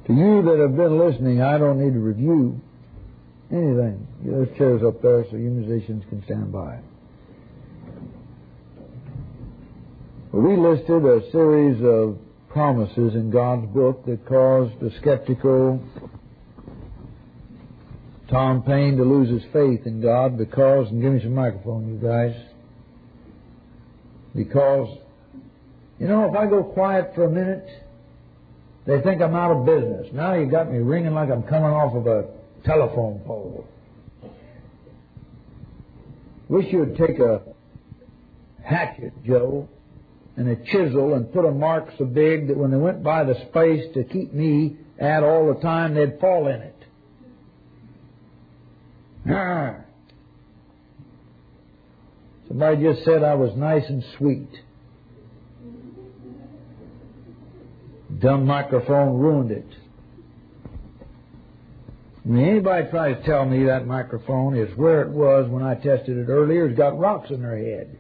To you that have been listening, I don't need to review anything. There's chairs up there so you musicians can stand by. We listed a series of promises in God's book that caused the skeptical Tom Paine to lose his faith in God because, and give me some microphone, you guys, because, you know, if I go quiet for a minute, they think I'm out of business. Now you got me ringing like I'm coming off of a telephone pole. Wish you would take a hatchet, Joe, and a chisel and put a mark so big that when they went by the space to keep me at all the time, they'd fall in it. Somebody just said I was nice and sweet. Dumb microphone ruined it. When anybody tries to tell me that microphone is where it was when I tested it earlier, it's got rocks in their head.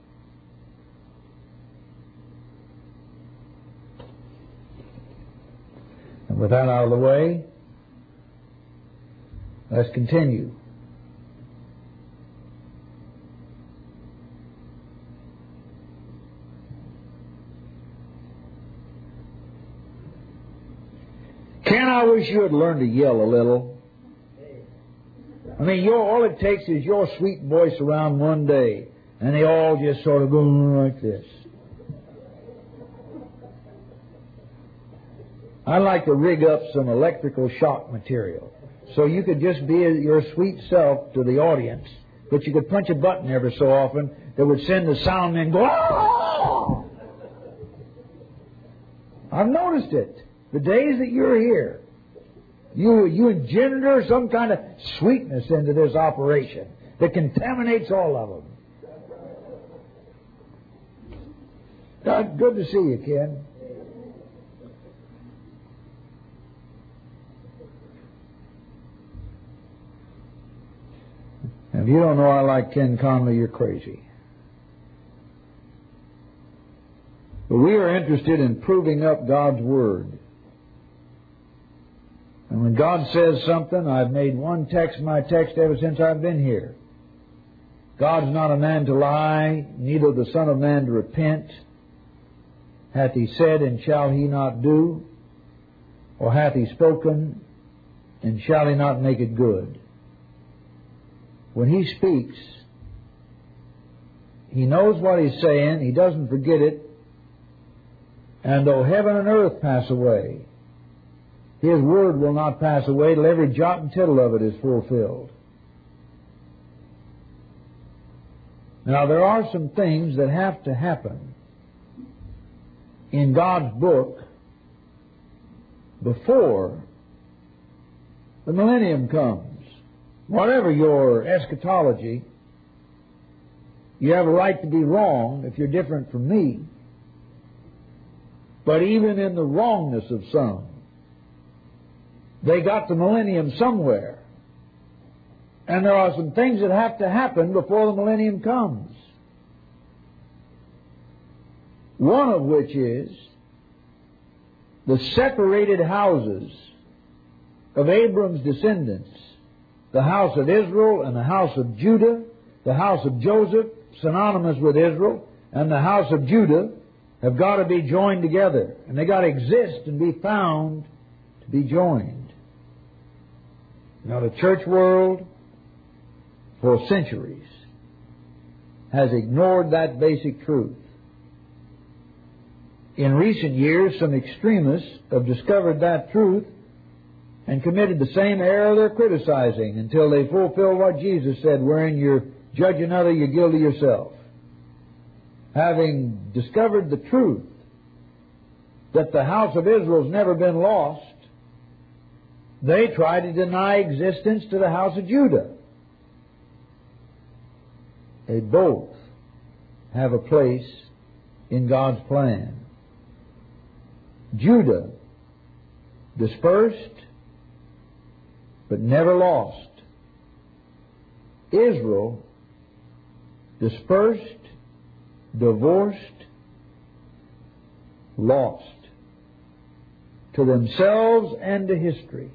And with that out of the way, let's continue. Ken, I wish you had learned to yell a little. I mean, all it takes is your sweet voice around one day, and they all just sort of go like this. I'd like to rig up some electrical shock material so you could just be your sweet self to the audience, but you could punch a button every so often that would send the sound men go, "Ah!" I've noticed it. The days that you're here, you engender some kind of sweetness into this operation that contaminates all of them. God, good to see you, Ken. If you don't know I like Ken Conley, you're crazy. But we are interested in proving up God's Word. And when God says something, I've made one text my text ever since I've been here. God's not a man to lie, neither the Son of Man to repent. Hath He said, and shall He not do? Or hath He spoken, and shall He not make it good? When He speaks, He knows what He's saying. He doesn't forget it. And though heaven and earth pass away, His Word will not pass away till every jot and tittle of it is fulfilled. Now, there are some things that have to happen in God's book before the millennium comes. Whatever your eschatology, you have a right to be wrong if you're different from me. But even in the wrongness of some, they got the millennium somewhere. And there are some things that have to happen before the millennium comes. One of which is the separated houses of Abram's descendants, the house of Israel and the house of Judah, the house of Joseph, synonymous with Israel, and the house of Judah, have got to be joined together. And they got to exist and be found to be joined. Now, the church world, for centuries, has ignored that basic truth. In recent years, some extremists have discovered that truth and committed the same error they're criticizing until they fulfill what Jesus said, wherein you judge another, you're guilty yourself. Having discovered the truth that the house of Israel's never been lost, they try to deny existence to the house of Judah. They both have a place in God's plan. Judah, dispersed, but never lost. Israel, dispersed, divorced, lost. to themselves and to history,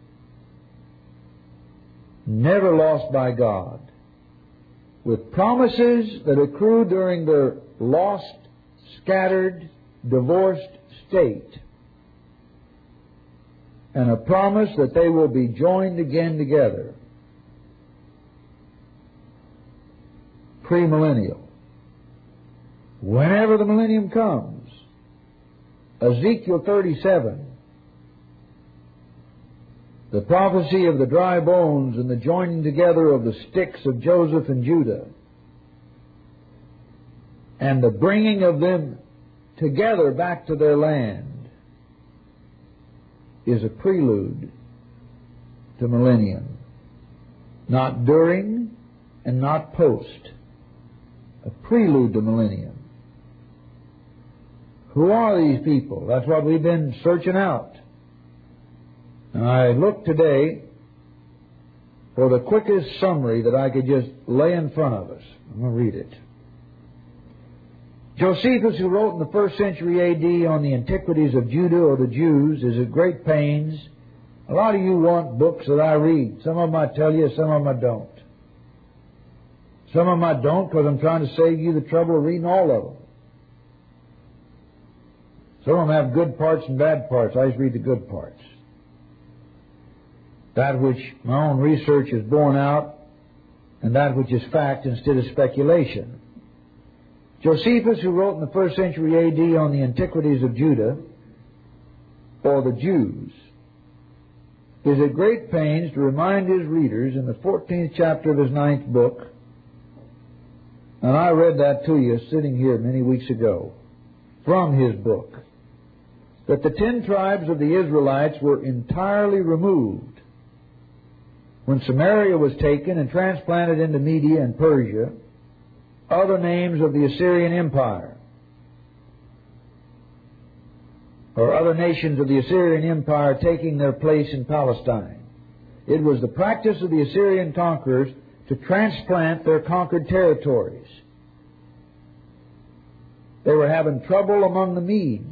never lost by God, with promises that accrue during their lost, scattered, divorced state, and a promise that they will be joined again together premillennial. Whenever the millennium comes, Ezekiel 37, the prophecy of the dry bones and the joining together of the sticks of Joseph and Judah, and the bringing of them together back to their land, is a prelude to millennium. Not during and not post. A prelude to millennium. Who are these people? That's what we've been searching out. And I looked today for the quickest summary that I could just lay in front of us. I'm going to read it. Josephus, who wrote in the 1st century A.D. on the antiquities of Judah or the Jews, is at great pains. A lot of you want books that I read. Some of them I tell you, some of them I don't. Some of them I don't because I'm trying to save you the trouble of reading all of them. Some of them have good parts and bad parts. I just read the good parts. That which my own research has borne out, and that which is fact instead of speculation. Josephus, who wrote in the 1st century A.D. on the antiquities of Judah, or the Jews, is at great pains to remind his readers in the 14th chapter of his 9th book, and I read that to you sitting here many weeks ago, from his book, that the 10 tribes of the Israelites were entirely removed when Samaria was taken and transplanted into Media and Persia, other names of the Assyrian Empire, or other nations of the Assyrian Empire taking their place in Palestine. It was the practice of the Assyrian conquerors to transplant their conquered territories. They were having trouble among the Medes,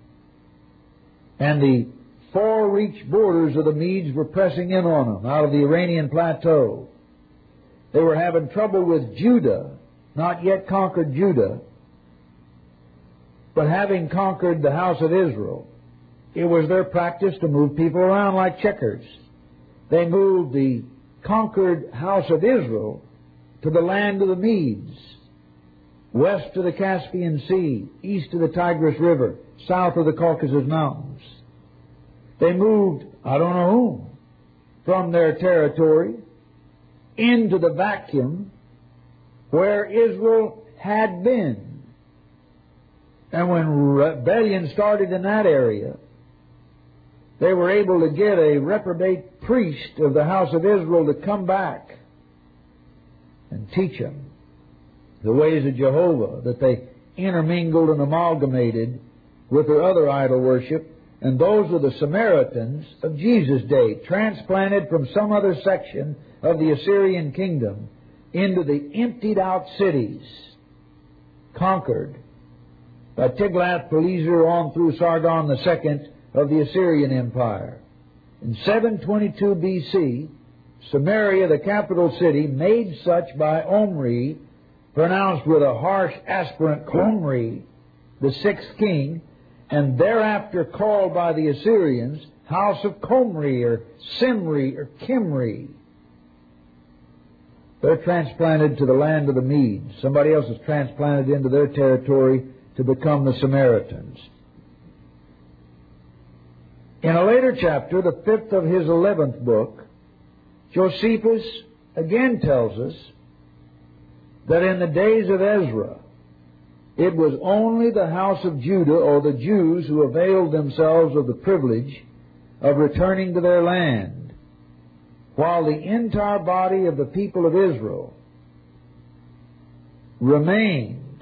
and the far-reach borders of the Medes were pressing in on them out of the Iranian plateau. They were having trouble with Judah, not yet conquered Judah, but having conquered the house of Israel. It was their practice to move people around like checkers. They moved the conquered house of Israel to the land of the Medes, west of the Caspian Sea, east of the Tigris River, south of the Caucasus Mountains. They moved, I don't know whom, from their territory into the vacuum where Israel had been. And when rebellion started in that area, they were able to get a reprobate priest of the house of Israel to come back and teach them the ways of Jehovah, that they intermingled and amalgamated with their other idol worship. And those are the Samaritans of Jesus' day, transplanted from some other section of the Assyrian kingdom into the emptied out cities, conquered by Tiglath-Pileser on through Sargon II of the Assyrian Empire. In 722 B.C., Samaria, the capital city, made such by Omri, pronounced with a harsh aspirant, Omri, the 6th king, and thereafter called by the Assyrians House of Comri or Simri or Kimri. They're transplanted to the land of the Medes. Somebody else is transplanted into their territory to become the Samaritans. In a later chapter, the 5th of his 11th book, Josephus again tells us that in the days of Ezra, it was only the house of Judah or the Jews who availed themselves of the privilege of returning to their land, while the entire body of the people of Israel remained,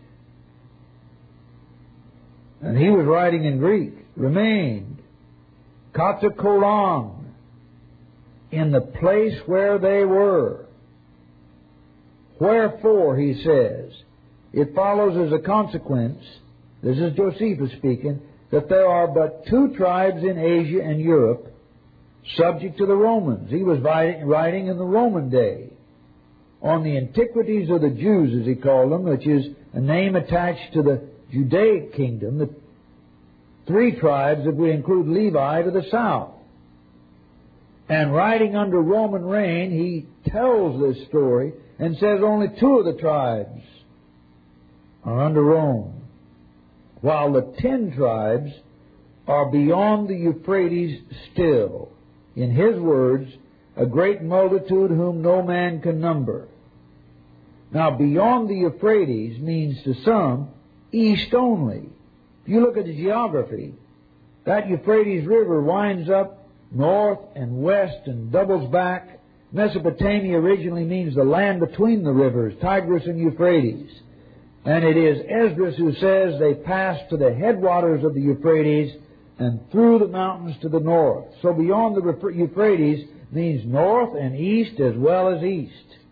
and he was writing in Greek, remained, katakolam, in the place where they were. Wherefore, he says, it follows as a consequence, this is Josephus speaking, that there are but two tribes in Asia and Europe subject to the Romans. He was writing in the Roman day on the antiquities of the Jews, as he called them, which is a name attached to the Judaic kingdom, the three tribes, if we include Levi, to the south. And writing under Roman reign, he tells this story and says only two of the tribes are under Rome, while the 10 tribes are beyond the Euphrates still. In his words, a great multitude whom no man can number. Now, beyond the Euphrates means to some east only. If you look at the geography, that Euphrates River winds up north and west and doubles back. Mesopotamia originally means the land between the rivers, Tigris and Euphrates. And it is Esdras who says they passed to the headwaters of the Euphrates and through the mountains to the north. So beyond the Euphrates means north and east as well as east.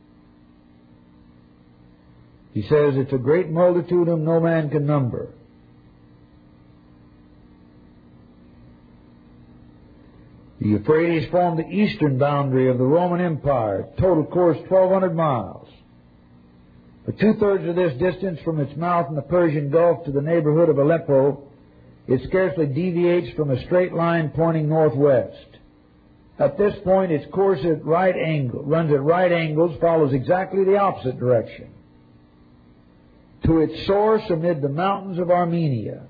He says it's a great multitude whom no man can number. The Euphrates formed the eastern boundary of the Roman Empire, total course 1,200 miles. For two-thirds of this distance from its mouth in the Persian Gulf to the neighborhood of Aleppo, it scarcely deviates from a straight line pointing northwest. At this point, its course runs at right angles, follows exactly the opposite direction to its source amid the mountains of Armenia.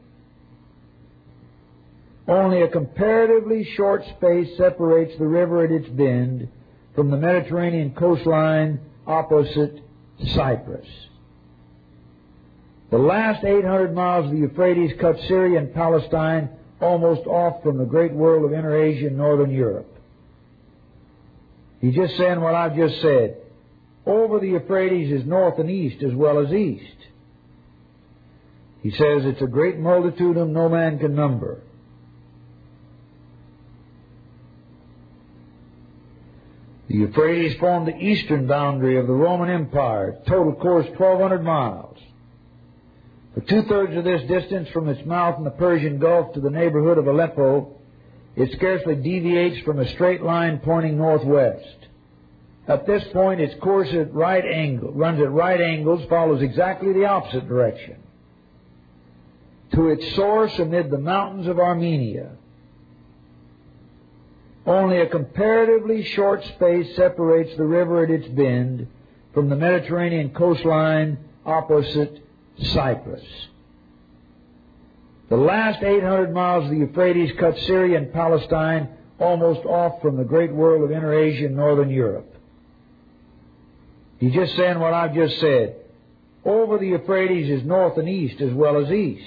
Only a comparatively short space separates the river at its bend from the Mediterranean coastline opposite Cyprus. The last 800 miles of the Euphrates cut Syria and Palestine almost off from the great world of Inner Asia and Northern Europe. He's just saying what I've just said. Over the Euphrates is north and east as well as east. He says it's a great multitude whom no man can number. The Euphrates formed the eastern boundary of the Roman Empire, total course 1,200 miles. For two-thirds of this distance from its mouth in the Persian Gulf to the neighborhood of Aleppo, it scarcely deviates from a straight line pointing northwest. At this point, its course runs at right angles, follows exactly the opposite direction to its source amid the mountains of Armenia. Only a comparatively short space separates the river at its bend from the Mediterranean coastline opposite Cyprus. The last 800 miles of the Euphrates cut Syria and Palestine almost off from the great world of Inner Asia and Northern Europe. He's just saying what I've just said. Over the Euphrates is north and east as well as east.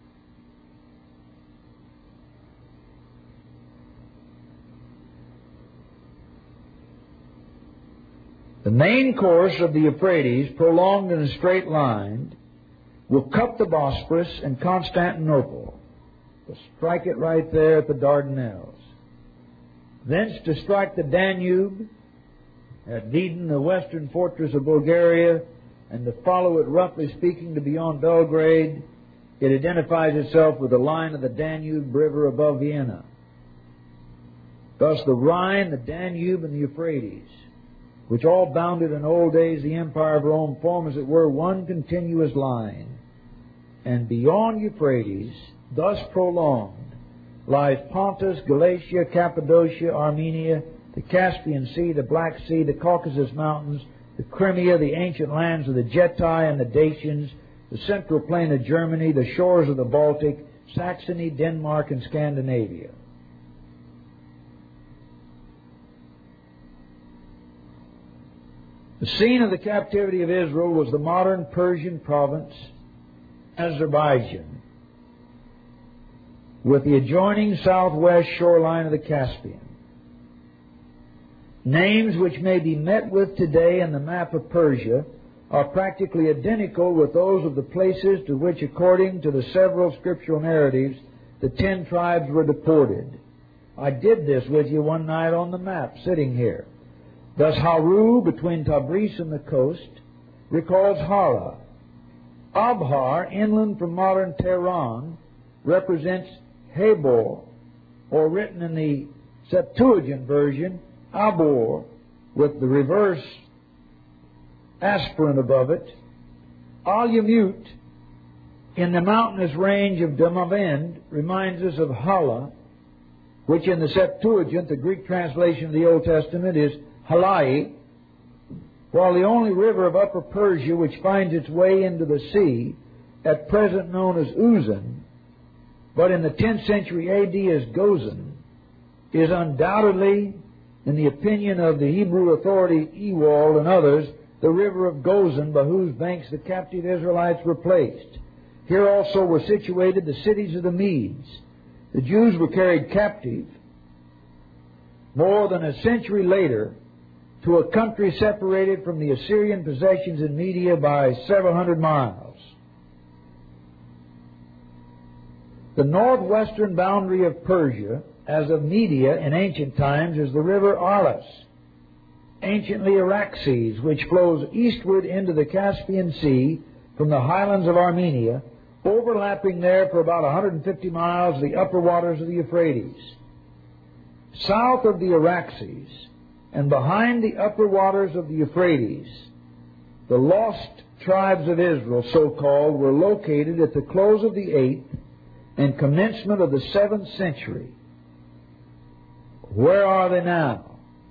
The main course of the Euphrates, prolonged in a straight line, will cut the Bosporus and Constantinople. We'll strike it right there at the Dardanelles. Thence to strike the Danube at Vidin, the western fortress of Bulgaria, and to follow it, roughly speaking, to beyond Belgrade. It identifies itself with the line of the Danube River above Vienna. Thus the Rhine, the Danube, and the Euphrates, which all bounded in old days the Empire of Rome, form, as it were, one continuous line. And beyond Euphrates, thus prolonged, lies Pontus, Galatia, Cappadocia, Armenia, the Caspian Sea, the Black Sea, the Caucasus Mountains, the Crimea, the ancient lands of the Getae and the Dacians, the central plain of Germany, the shores of the Baltic, Saxony, Denmark, and Scandinavia. The scene of the captivity of Israel was the modern Persian province, Azerbaijan, with the adjoining southwest shoreline of the Caspian. Names which may be met with today in the map of Persia are practically identical with those of the places to which, according to the several scriptural narratives, the 10 tribes were deported. I did this with you one night on the map, sitting here. Thus, Haru, between Tabriz and the coast, recalls Hara. Abhar, inland from modern Tehran, represents Habor, or written in the Septuagint version, Abor, with the reverse aspirant above it. Alamut, in the mountainous range of Demavend, reminds us of Hala, which in the Septuagint, the Greek translation of the Old Testament, is Halai, while the only river of Upper Persia which finds its way into the sea, at present known as Uzan, but in the 10th century A.D. as Gozan, is undoubtedly, in the opinion of the Hebrew authority Ewald and others, the river of Gozan, by whose banks the captive Israelites were placed. Here also were situated the cities of the Medes. The Jews were carried captive more than a century later to a country separated from the Assyrian possessions in Media by several hundred miles. The northwestern boundary of Persia, as of Media in ancient times, is the river Arles, anciently Araxes, which flows eastward into the Caspian Sea from the highlands of Armenia, overlapping there for about 150 miles the upper waters of the Euphrates. South of the Araxes and behind the upper waters of the Euphrates, the lost tribes of Israel, so-called, were located at the close of the 8th and commencement of the 7th century. Where are they now?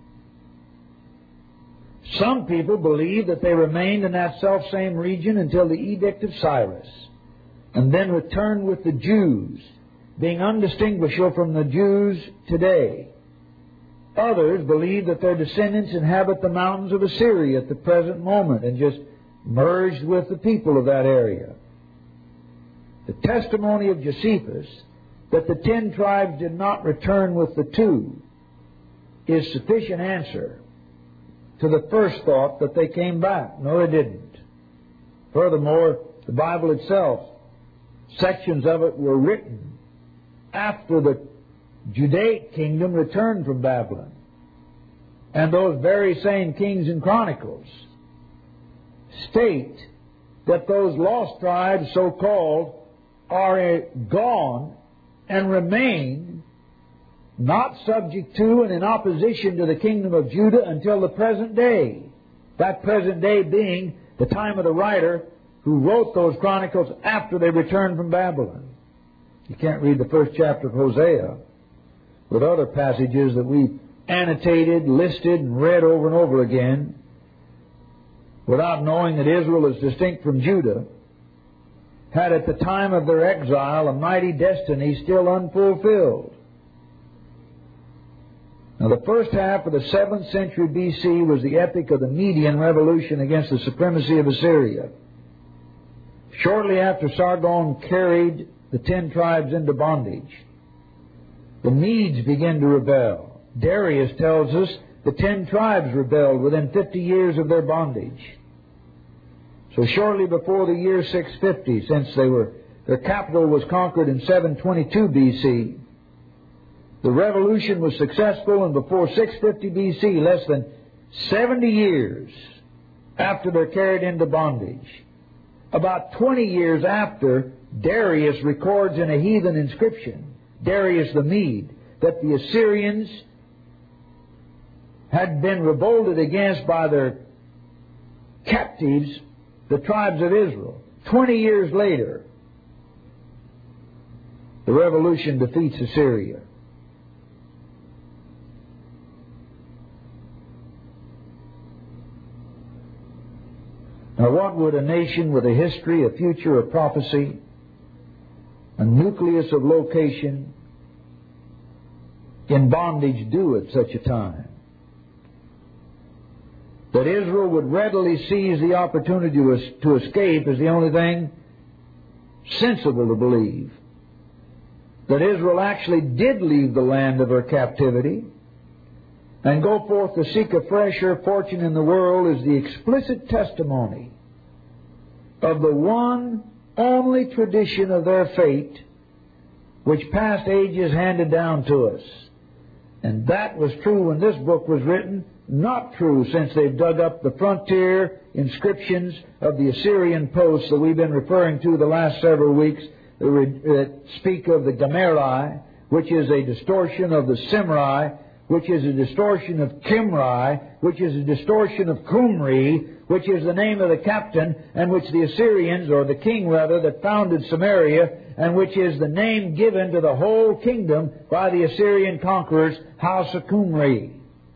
Some people believe that they remained in that self-same region until the Edict of Cyrus, and then returned with the Jews, being undistinguishable from the Jews today. Others believe that their descendants inhabit the mountains of Assyria at the present moment and just merged with the people of that area. The testimony of Josephus that the 10 tribes did not return with the 2 is sufficient answer to the first thought that they came back. No, they didn't. Furthermore, the Bible itself, sections of it were written after the Judaic kingdom returned from Babylon. And those very same Kings and Chronicles state that those lost tribes, so-called, are gone and remain not subject to and in opposition to the kingdom of Judah until the present day. That present day being the time of the writer who wrote those chronicles after they returned from Babylon. You can't read the first chapter of Hosea with other passages that we've annotated, listed, and read over and over again without knowing that Israel is distinct from Judah, had at the time of their exile a mighty destiny still unfulfilled. Now, the first half of the 7th century B.C. was the epoch of the Median revolution against the supremacy of Assyria. Shortly after Sargon carried the 10 tribes into bondage, the Medes began to rebel. Darius tells us the 10 tribes rebelled within 50 years of their bondage. So shortly before the year 650, since their capital was conquered in 722 B.C., the revolution was successful, and before 650 B.C., less than 70 years after they're carried into bondage, about 20 years after, Darius records in a heathen inscription, Darius the Mede, that the Assyrians had been revolted against by their captives, the tribes of Israel. 20 years later, the revolution defeats Assyria. Now, what would a nation with a history, a future, a prophecy, a nucleus of location in bondage do at such a time? That Israel would readily seize the opportunity to escape is the only thing sensible to believe. That Israel actually did leave the land of her captivity and go forth to seek a fresher fortune in the world is the explicit testimony of the one only tradition of their fate which past ages handed down to us. And that was true when this book was written, not true since they've dug up the frontier inscriptions of the Assyrian posts that we've been referring to the last several weeks that speak of the Gomerai, which is a distortion of the Simri, which is a distortion of Kimri, which is a distortion of Qumri, which is the name of the captain, and which the Assyrians, or the king rather, that founded Samaria, and which is the name given to the whole kingdom by the Assyrian conquerors, House of Qumri.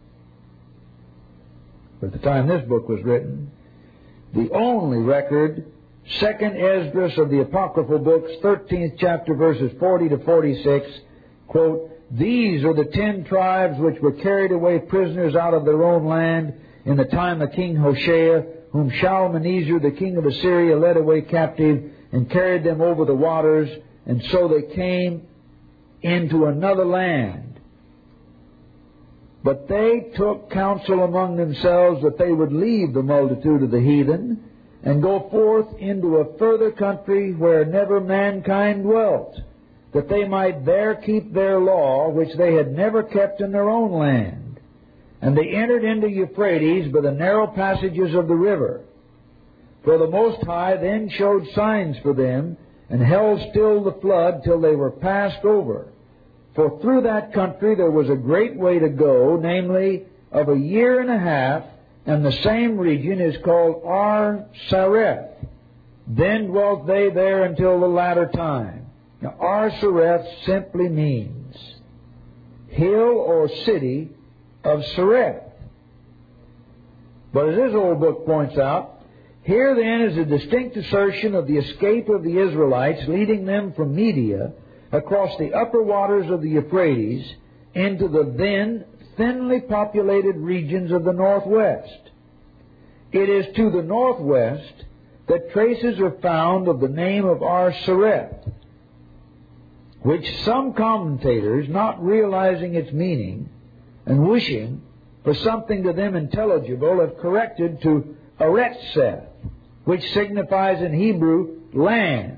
At the time this book was written, the only record, 2nd Esdras of the Apocryphal books, 13th chapter, verses 40 to 46, quote, "These are the 10 tribes which were carried away prisoners out of their own land in the time of King Hoshea, whom Shalmaneser, the king of Assyria, led away captive and carried them over the waters, and so they came into another land. But they took counsel among themselves that they would leave the multitude of the heathen and go forth into a further country where never mankind dwelt, that they might there keep their law, which they had never kept in their own land. And they entered into Euphrates by the narrow passages of the river. For the Most High then showed signs for them, and held still the flood till they were passed over. For through that country there was a great way to go, namely of a year and a half, and the same region is called Ar-Sareth. Then dwelt they there until the latter time." Now, Ar-Sareth simply means hill or city of Sareth. But as this old book points out, here then is a distinct assertion of the escape of the Israelites, leading them from Media across the upper waters of the Euphrates into the then thinly populated regions of the northwest. It is to the northwest that traces are found of the name of Ar-Sareth, which some commentators, not realizing its meaning and wishing for something to them intelligible, have corrected to Eretzeth, which signifies in Hebrew lands.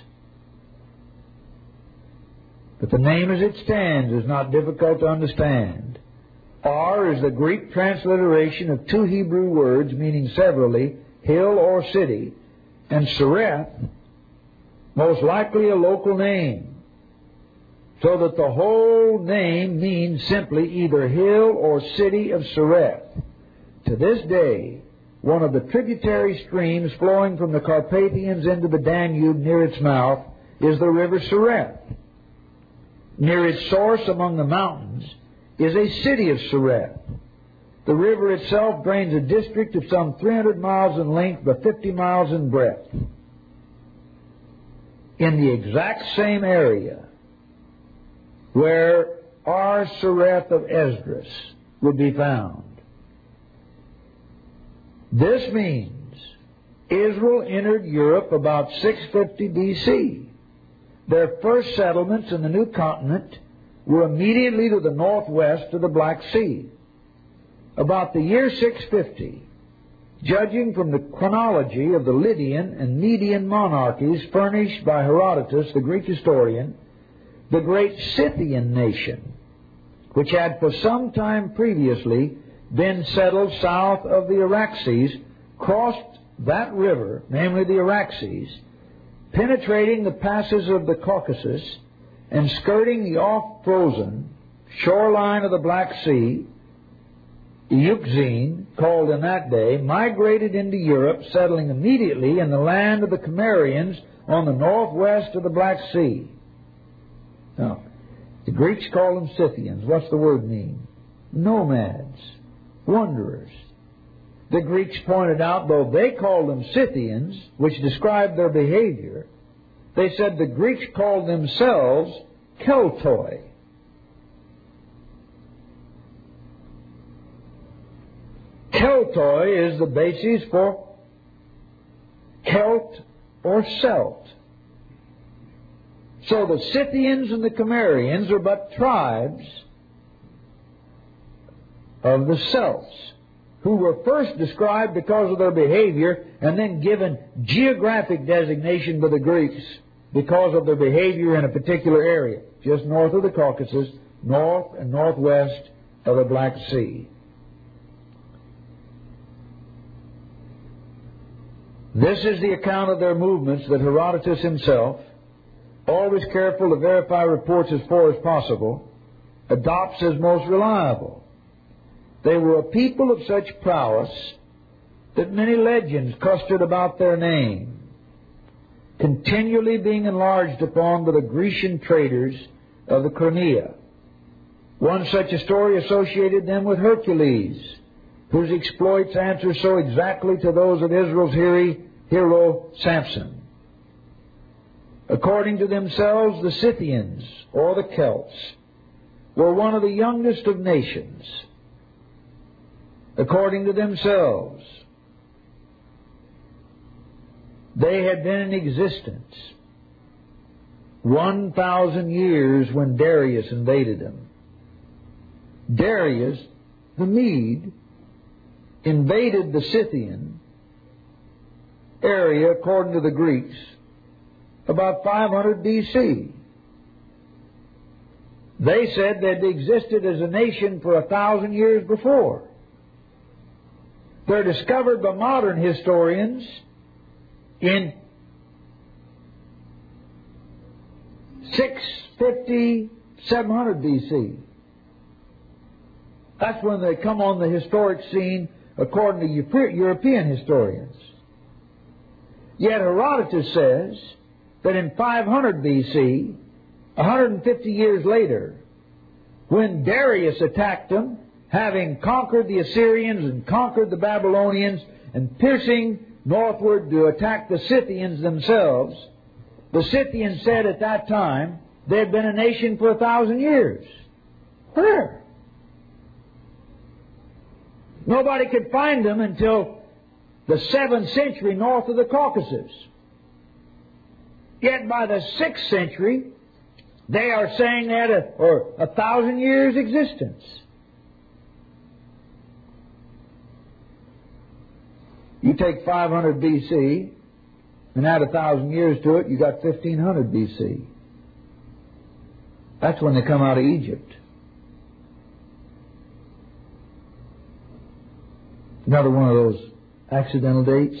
But the name as it stands is not difficult to understand. Ar is the Greek transliteration of 2 Hebrew words meaning severally hill or city, and Sareth, most likely a local name, so that the whole name means simply either hill or city of Sareth. To this day, one of the tributary streams flowing from the Carpathians into the Danube near its mouth is the river Sareth. Near its source among the mountains is a city of Sareth. The river itself drains a district of some 300 miles in length by 50 miles in breadth. In the exact same area where Ar-Sareth of Esdras would be found. This means Israel entered Europe about 650 B.C. Their first settlements in the new continent were immediately to the northwest of the Black Sea. About the year 650, judging from the chronology of the Lydian and Median monarchies furnished by Herodotus, the Greek historian, the great Scythian nation, which had for some time previously been settled south of the Araxes, crossed that river, namely the Araxes, penetrating the passes of the Caucasus and skirting the oft-frozen shoreline of the Black Sea, Euxine, called in that day, migrated into Europe, settling immediately in the land of the Cimmerians on the northwest of the Black Sea. Now, the Greeks call them Scythians. What's the word mean? Nomads, wanderers. The Greeks pointed out, though they called them Scythians, which described their behavior, they said the Greeks called themselves Keltoi. Keltoi is the basis for Celt or Celt. So the Scythians and the Cimmerians are but tribes of the Celts, who were first described because of their behavior and then given geographic designation by the Greeks because of their behavior in a particular area, just north of the Caucasus, north and northwest of the Black Sea. This is the account of their movements that Herodotus himself always careful to verify reports as far as possible, adopts as most reliable. They were a people of such prowess that many legends clustered about their name, continually being enlarged upon by the Grecian traders of the Crimea. One such a story associated them with Hercules, whose exploits answer so exactly to those of Israel's hero Samson. According to themselves, the Scythians, or the Celts, were one of the youngest of nations. According to themselves, they had been in existence 1,000 years when Darius invaded them. Darius, the Mede, invaded the Scythian area, according to the Greeks, about 500 B.C. They said they'd existed as a nation for 1,000 years before. They're discovered by modern historians in 650, 700 B.C. That's when they come on the historic scene according to European historians. Yet Herodotus says that in 500 B.C., 150 years later, when Darius attacked them, having conquered the Assyrians and conquered the Babylonians and piercing northward to attack the Scythians themselves, the Scythians said at that time they had been a nation for 1,000 years. Where? Nobody could find them until the 7th century north of the Caucasus. Yet by the 6th century, they are saying they had a 1,000 years existence. You take 500 B.C. and add 1,000 years to it, you got 1,500 B.C. That's when they come out of Egypt. Another one of those accidental dates.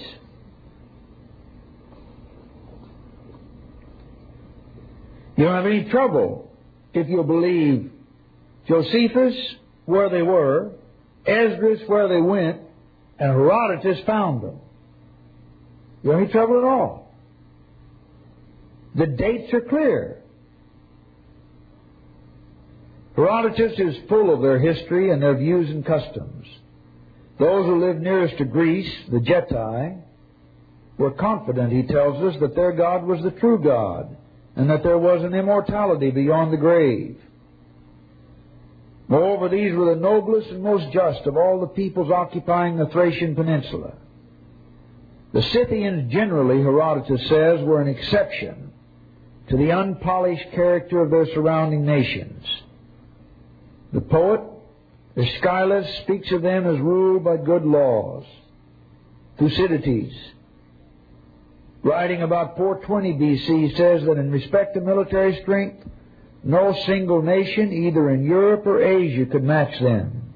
You don't have any trouble if you'll believe Josephus, where they were, Esdras, where they went, and Herodotus found them. You don't have any trouble at all. The dates are clear. Herodotus is full of their history and their views and customs. Those who lived nearest to Greece, the Getae, were confident, he tells us, that their God was the true God, and that there was an immortality beyond the grave. Moreover, these were the noblest and most just of all the peoples occupying the Thracian peninsula. The Scythians generally, Herodotus says, were an exception to the unpolished character of their surrounding nations. The poet Aeschylus speaks of them as ruled by good laws. Thucydides, writing about 420 B.C., says that in respect to military strength, no single nation, either in Europe or Asia, could match them.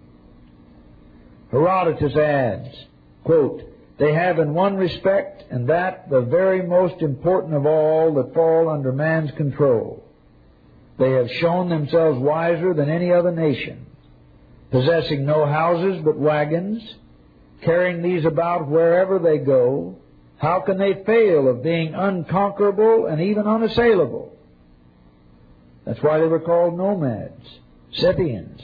Herodotus adds, quote, "They have in one respect, and that the very most important of all, that fall under man's control. They have shown themselves wiser than any other nation, possessing no houses but wagons, carrying these about wherever they go. How can they fail of being unconquerable and even unassailable?" That's why they were called nomads, Scythians.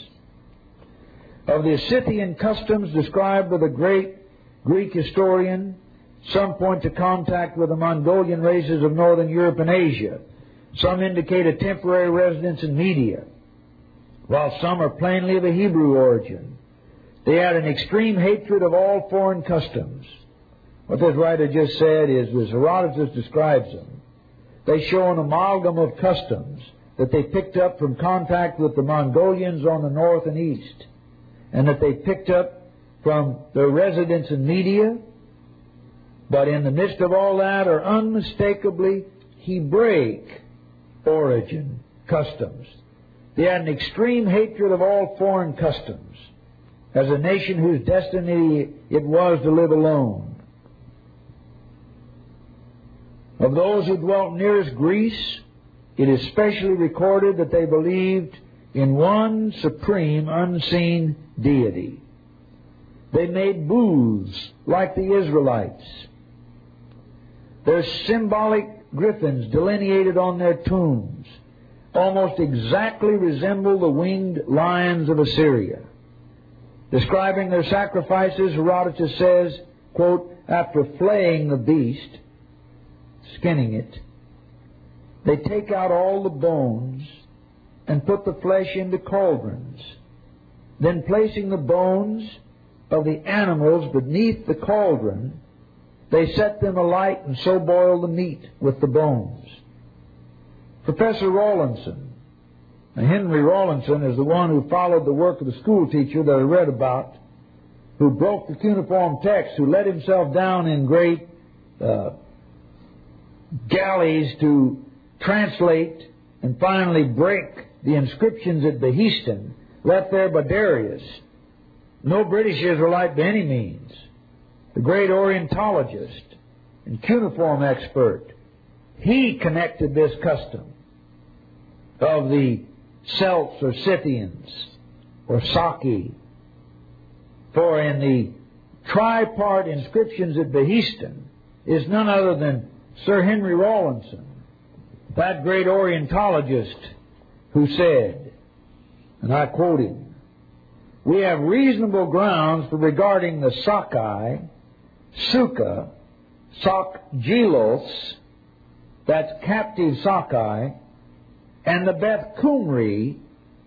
Of the Scythian customs described by the great Greek historian, some point to contact with the Mongolian races of northern Europe and Asia. Some indicate a temporary residence in Media, while some are plainly of a Hebrew origin. They had an extreme hatred of all foreign customs. What this writer just said is, as Herodotus describes them, they show an amalgam of customs that they picked up from contact with the Mongolians on the north and east, and that they picked up from their residence in Media, but in the midst of all that are unmistakably Hebraic origin customs. They had an extreme hatred of all foreign customs, as a nation whose destiny it was to live alone. Of those who dwelt nearest Greece, it is specially recorded that they believed in one supreme unseen deity. They made booths like the Israelites. Their symbolic griffins delineated on their tombs almost exactly resemble the winged lions of Assyria. Describing their sacrifices, Herodotus says, quote, after flaying the beast, skinning it, they take out all the bones and put the flesh into cauldrons. Then placing the bones of the animals beneath the cauldron, they set them alight and so boil the meat with the bones. Professor Rawlinson, Henry Rawlinson, is the one who followed the work of the school teacher that I read about, who broke the cuneiform text, who let himself down in great galleys to translate and finally break the inscriptions at Behistun, left there by Darius. No British Israelite by any means. The great Orientologist and cuneiform expert. He connected this custom of the Celts or Scythians or Saki. For in the tripart inscriptions at Behistun is none other than Sir Henry Rawlinson, that great Orientologist, who said, and I quote him, "We have reasonable grounds for regarding the Sakai, Suka, Sakgelos, that's captive Sakai, and the Beth Cumri,"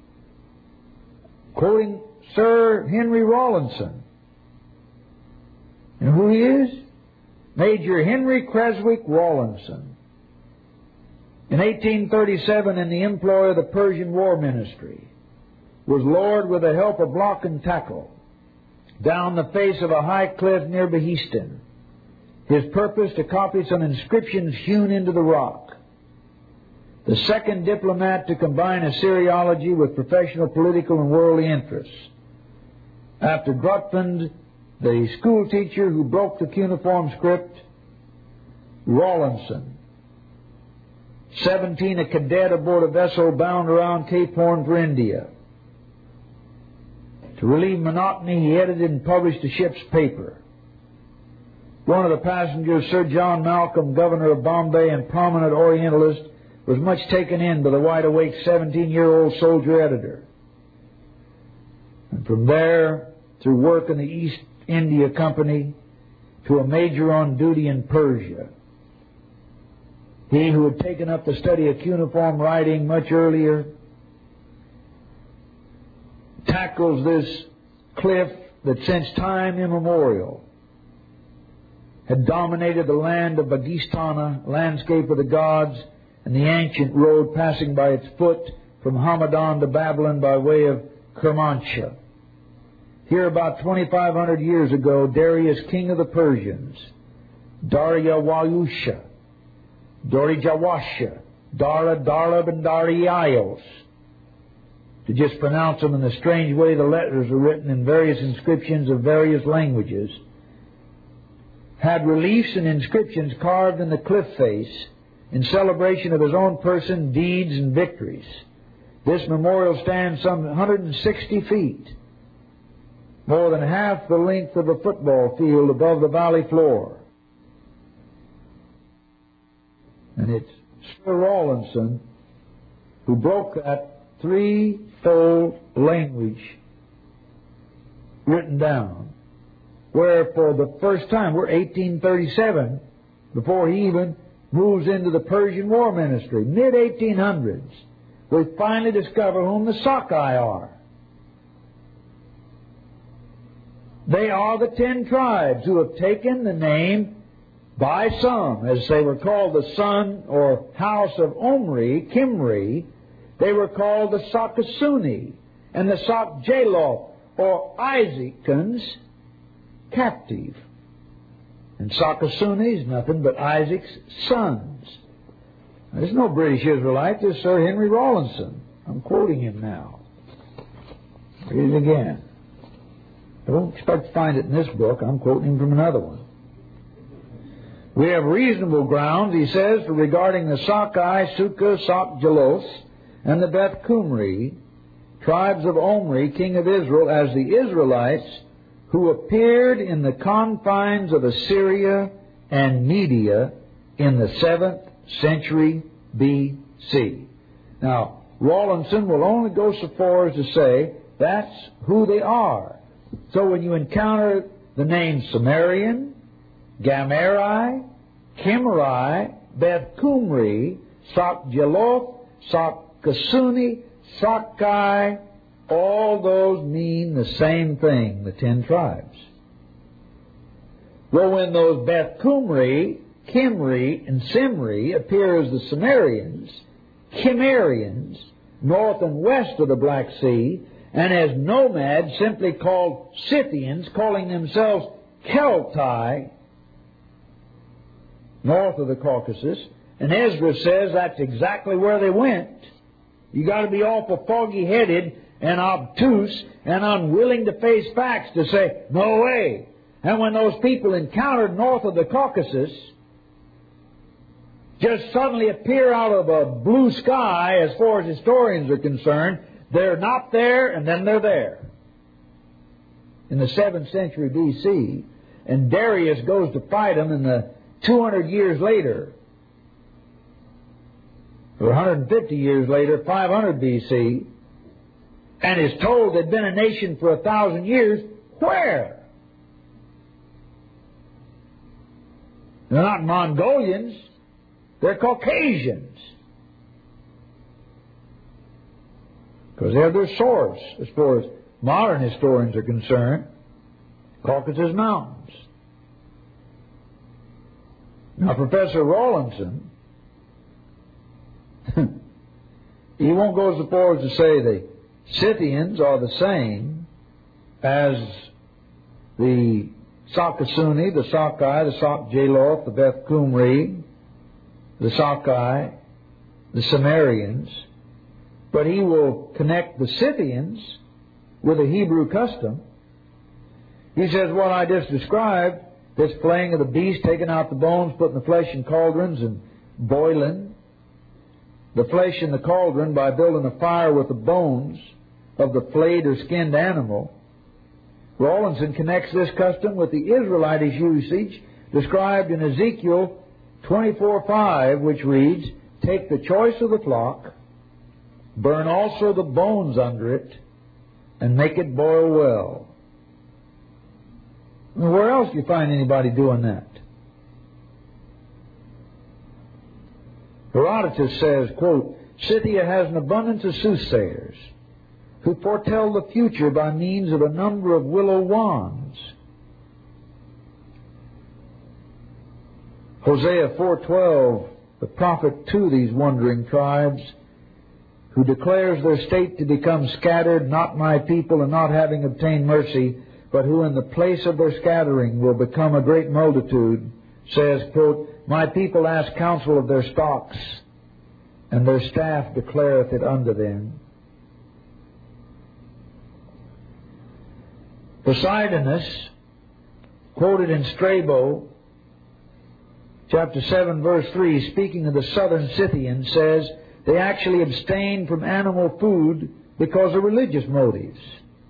quoting Sir Henry Rawlinson. And who he is? Major Henry Creswick Rawlinson. In 1837, in the employ of the Persian War Ministry, was lowered with the help of block and tackle down the face of a high cliff near Behistun. His purpose to copy some inscriptions hewn into the rock. The second diplomat to combine Assyriology with professional, political, and worldly interests. After Grotfend, the school teacher who broke the cuneiform script, Rawlinson. 17, a cadet aboard a vessel bound around Cape Horn for India. To relieve monotony, he edited and published the ship's paper. One of the passengers, Sir John Malcolm, governor of Bombay and prominent Orientalist, was much taken in by the wide-awake 17-year-old soldier editor. And from there, through work in the East India Company, to a major on duty in Persia. He who had taken up the study of cuneiform writing much earlier tackles this cliff that since time immemorial had dominated the land of Bagistana, landscape of the gods, and the ancient road passing by its foot from Hamadan to Babylon by way of Kermanshah. Here about 2,500 years ago, Darius, king of the Persians, Daryawayusha, Dorijawasha, Darlab, and Dariaios, to just pronounce them in the strange way the letters are written in various inscriptions of various languages, had reliefs and inscriptions carved in the cliff face in celebration of his own person, deeds, and victories. This memorial stands some 160 feet, more than half the length of a football field above the valley floor. And it's Sir Rawlinson who broke that threefold language written down, where for the first time, we're 1837, before he even moves into the Persian War Ministry, mid-1800s, we finally discover whom the Sakai are. They are the 10 tribes who have taken the name by some, as they were called the son or house of Omri, Kimri, they were called the Sakasuni and the Sakjeloth, or Isaacans, captive. And Sakasuni is nothing but Isaac's sons. Now, there's no British Israelite, there's Sir Henry Rawlinson. I'm quoting him now. Read it again. I don't expect to find it in this book. I'm quoting him from another one. We have reasonable grounds, he says, for regarding the Sakai, Sukkah, Sakjalos, and the Beth Kumri, tribes of Omri, king of Israel, as the Israelites who appeared in the confines of Assyria and Media in the 7th century B.C. Now, Rawlinson will only go so far as to say that's who they are. So when you encounter the names Sumerian, Gameri, Kimri, Beth Kumri, Sakjaloth, Sakkasuni, Sakai, all those mean the same thing, the 10 tribes. Well, when those Beth Kumri, Kimri, and Simri appear as the Sumerians, Kimmerians, north and west of the Black Sea, and as nomads simply called Scythians, calling themselves Keltai, north of the Caucasus, and Ezra says that's exactly where they went. You got to be awful foggy-headed and obtuse and unwilling to face facts to say, no way. And when those people encountered north of the Caucasus, just suddenly appear out of a blue sky, as far as historians are concerned, they're not there and then they're there. In the 7th century B.C., and Darius goes to fight them in the 200 years later, or 150 years later, 500 B.C., and is told they'd been a nation for 1,000 years. Where? They're not Mongolians. They're Caucasians. Because they have their source, as far as modern historians are concerned, Caucasus Mountains. Now, Professor Rawlinson, he won't go so far as to say the Scythians are the same as the Sakkasuni, the Sakai, the Sakjaloth, the Beth Kumri, the Sakai, the Sumerians, but he will connect the Scythians with a Hebrew custom. He says what I just described, this flaying of the beast, taking out the bones, putting the flesh in cauldrons and boiling the flesh in the cauldron by building a fire with the bones of the flayed or skinned animal. Rawlinson connects this custom with the Israelitish usage described in Ezekiel 24:5, which reads, "Take the choice of the flock, burn also the bones under it, and make it boil well." Now, where else do you find anybody doing that? Herodotus says, quote, "Scythia has an abundance of soothsayers who foretell the future by means of a number of willow wands." Hosea 4:12, the prophet to these wandering tribes, who declares their state to become scattered, not my people, and not having obtained mercy, but who in the place of their scattering will become a great multitude, says, quote, "My people ask counsel of their stocks, and their staff declareth it unto them." Poseidonus, quoted in Strabo, chapter 7, verse 3, speaking of the southern Scythians, says they actually abstained from animal food because of religious motives.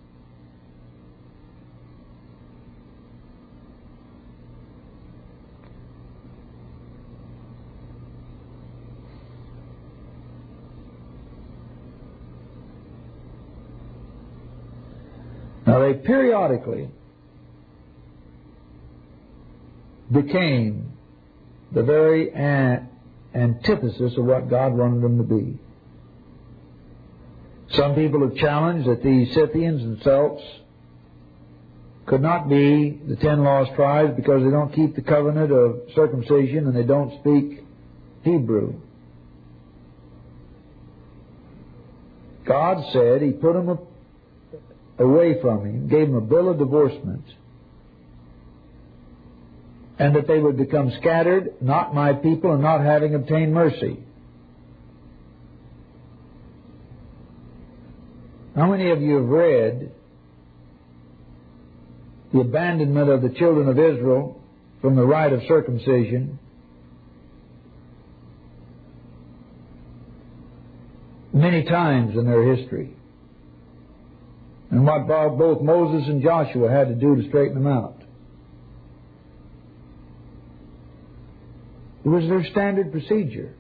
Now, they periodically became the very antithesis of what God wanted them to be. Some people have challenged that these Scythians and Celts could not be the 10 lost tribes because they don't keep the covenant of circumcision and they don't speak Hebrew. God said He put them away from Him, gave them a bill of divorcement, and that they would become scattered, not my people, and not having obtained mercy. How many of you have read the abandonment of the children of Israel from the rite of circumcision many times in their history. And what both Moses and Joshua had to do to straighten them out. It was their standard procedure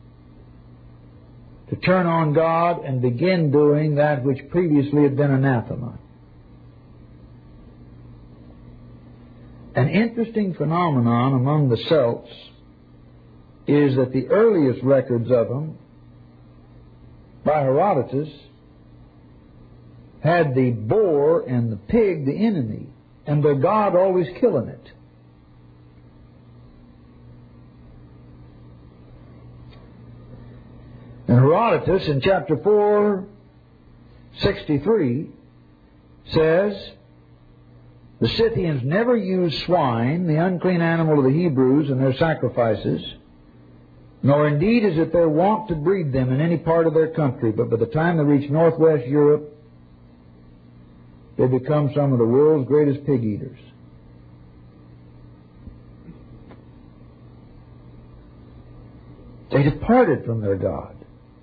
to turn on God and begin doing that which previously had been anathema. An interesting phenomenon among the Celts is that the earliest records of them, by Herodotus, had the boar and the pig the enemy, and their god always killing it. And Herodotus in chapter 4:63 says, the Scythians never used swine, the unclean animal of the Hebrews, in their sacrifices, nor indeed is it their wont to breed them in any part of their country, but by the time they reach northwest Europe, they become some of the world's greatest pig eaters. They departed from their God.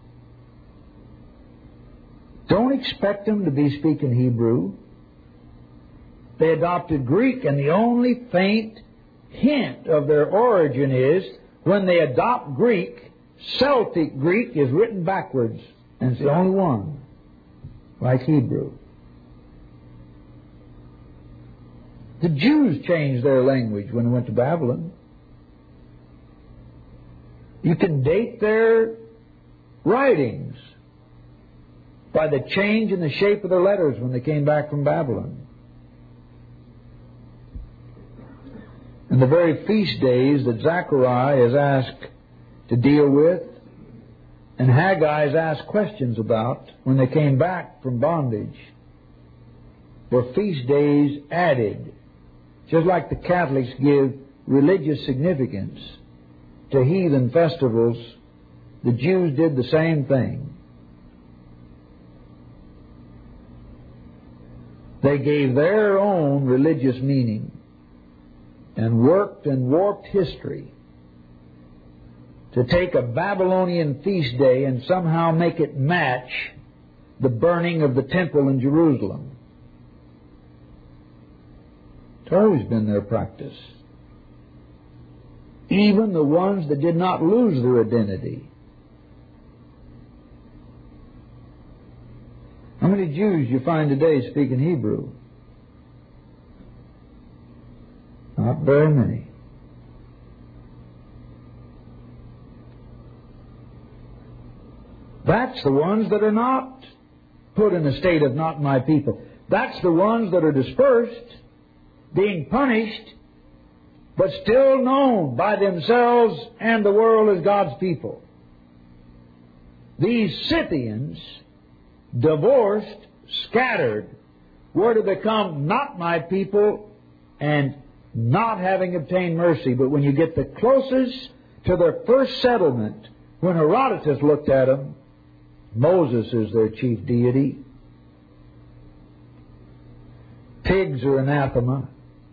Don't expect them to be speaking Hebrew. They adopted Greek, and the only faint hint of their origin is when they adopt Greek, Celtic Greek is written backwards, and it's the only one, like Hebrew. The Jews changed their language when they went to Babylon. You can date their writings by the change in the shape of their letters when they came back from Babylon. And the very feast days that Zechariah is asked to deal with and Haggai is asked questions about when they came back from bondage were feast days added. Just like the Catholics give religious significance to heathen festivals, the Jews did the same thing. They gave their own religious meaning and worked and warped history to take a Babylonian feast day and somehow make it match the burning of the temple in Jerusalem. It's always been their practice. Even the ones that did not lose their identity. How many Jews you find today speaking Hebrew? Not very many. That's the ones that are not put in a state of not my people. That's the ones that are dispersed, being punished, but still known by themselves and the world as God's people. These Scythians, divorced, scattered, were to become not my people and not having obtained mercy. But when you get the closest to their first settlement, when Herodotus looked at them, Moses is their chief deity. Pigs are anathema.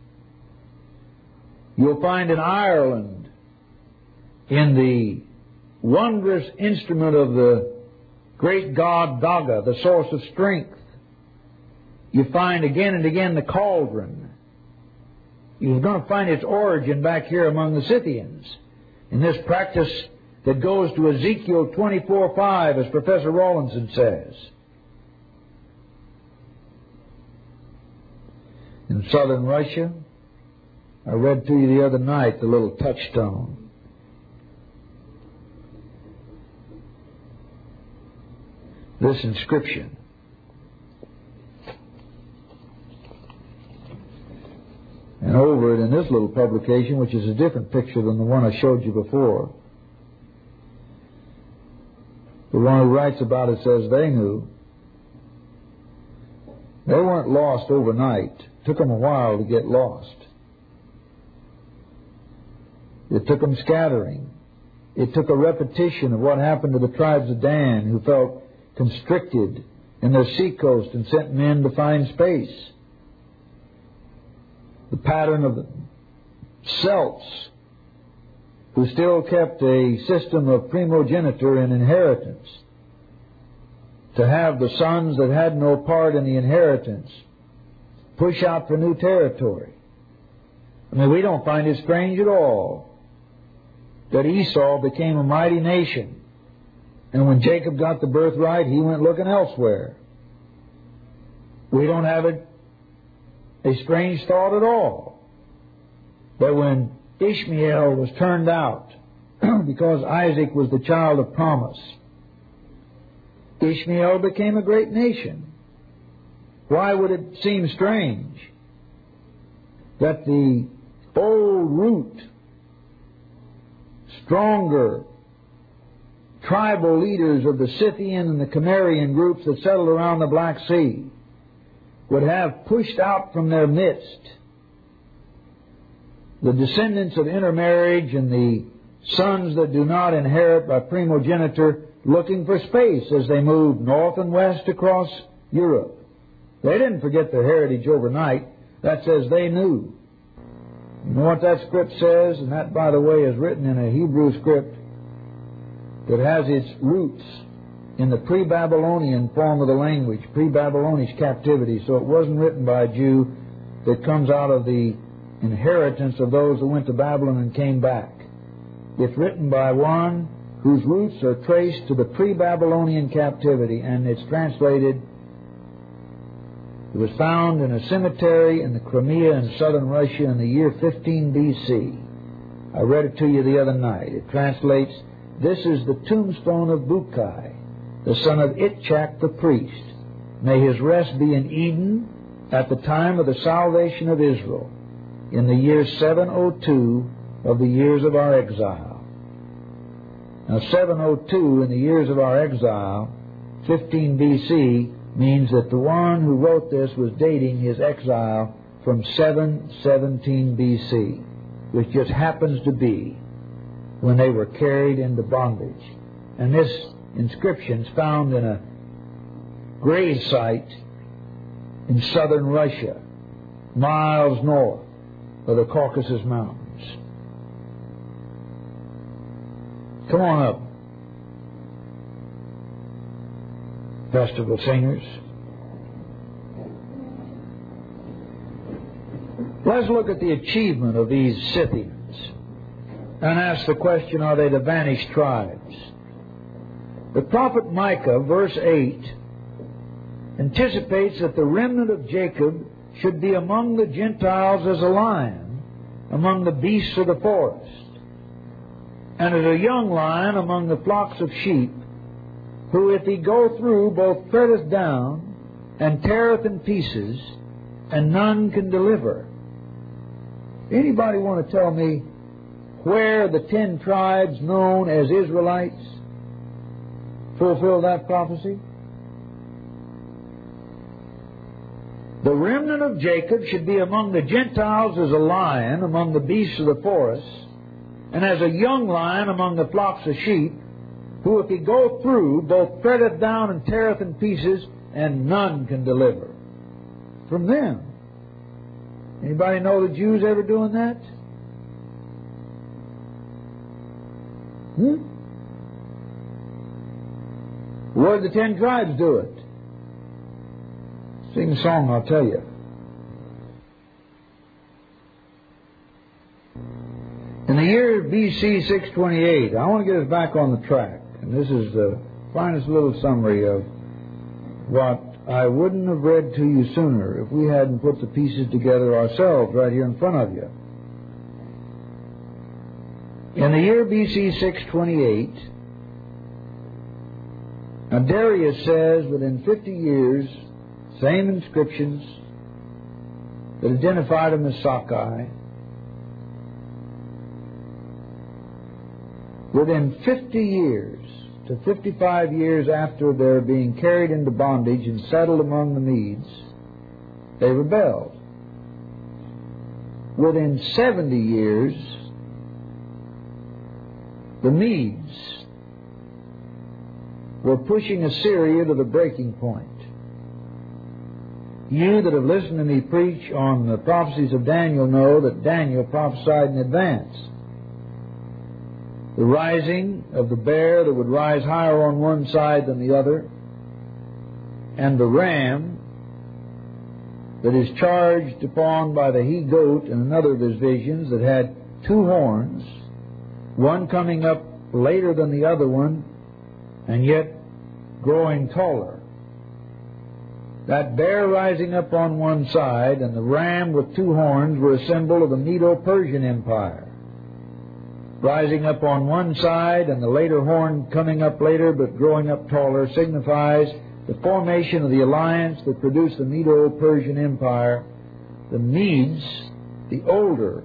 You'll find in Ireland, in the wondrous instrument of the great god Daga, the source of strength, you find again and again the cauldron. You're going to find its origin back here among the Scythians, in this practice that goes to Ezekiel 24:5, as Professor Rawlinson says. In southern Russia, I read to you the other night the little touchstone. This inscription. And over it in this little publication, which is a different picture than the one I showed you before, the one who writes about it says they knew. They weren't lost overnight. It took them a while to get lost. It took them scattering. It took a repetition of what happened to the tribes of Dan, who felt constricted in their seacoast and sent men to find space. The pattern of Celts, who still kept a system of primogeniture and inheritance, to have the sons that had no part in the inheritance push out for new territory. I mean, we don't find it strange at all that Esau became a mighty nation, and when Jacob got the birthright, he went looking elsewhere. We don't have a strange thought at all that when Ishmael was turned out because Isaac was the child of promise, Ishmael became a great nation. Why would it seem strange that the old root, stronger tribal leaders of the Scythian and the Cimmerian groups that settled around the Black Sea would have pushed out from their midst the descendants of intermarriage and the sons that do not inherit by primogeniture, looking for space as they moved north and west across Europe? They didn't forget their heritage overnight. That says they knew. You know what that script says? And that, by the way, is written in a Hebrew script that has its roots in the pre-Babylonian form of the language, pre-Babylonish captivity. So it wasn't written by a Jew that comes out of the inheritance of those who went to Babylon and came back. It's written by one whose roots are traced to the pre-Babylonian captivity, and it's translated. It was found in a cemetery in the Crimea in southern Russia in the year 15 B.C. I read it to you the other night. It translates, "This is the tombstone of Bukai, the son of Itchak the priest. May his rest be in Eden at the time of the salvation of Israel, in the year 702 of the years of our exile." Now, 702 in the years of our exile, 15 B.C., means that the one who wrote this was dating his exile from 717 B.C., which just happens to be when they were carried into bondage. And this inscription is found in a grave site in southern Russia, miles north of the Caucasus Mountains. Come on up, festival singers. Let's look at the achievement of these Scythians and ask the question, are they the vanished tribes? The prophet Micah, verse 8, anticipates that the remnant of Jacob should be among the Gentiles as a lion among the beasts of the forest, and as a young lion among the flocks of sheep, who if he go through both treadeth down and teareth in pieces, and none can deliver. Anybody want to tell me where the 10 tribes known as Israelites fulfill that prophecy? The remnant of Jacob should be among the Gentiles as a lion among the beasts of the forest, and as a young lion among the flocks of sheep, who if he go through both treadeth down and teareth in pieces, and none can deliver. From them. Anybody know the Jews ever doing that? Where did the 10 tribes do it? Sing a song, I'll tell you. In the year BC 628, I want to get us back on the track. And this is the finest little summary of what I wouldn't have read to you sooner if we hadn't put the pieces together ourselves right here in front of you. In the year BC 628, now Darius says within 50 years, same inscriptions that identified him as Sakai, within 50 years to 55 years after their being carried into bondage and settled among the Medes, they rebelled. Within 70 years, the Medes were pushing Assyria to the breaking point. You that have listened to me preach on the prophecies of Daniel know that Daniel prophesied in advance. The rising of the bear that would rise higher on one side than the other, and the ram that is charged upon by the he-goat in another of his visions that had two horns, one coming up later than the other one, and yet growing taller. That bear rising up on one side and the ram with two horns were a symbol of the Medo-Persian Empire. Rising up on one side and the later horn coming up later but growing up taller signifies the formation of the alliance that produced the Medo-Persian Empire. The Medes, the older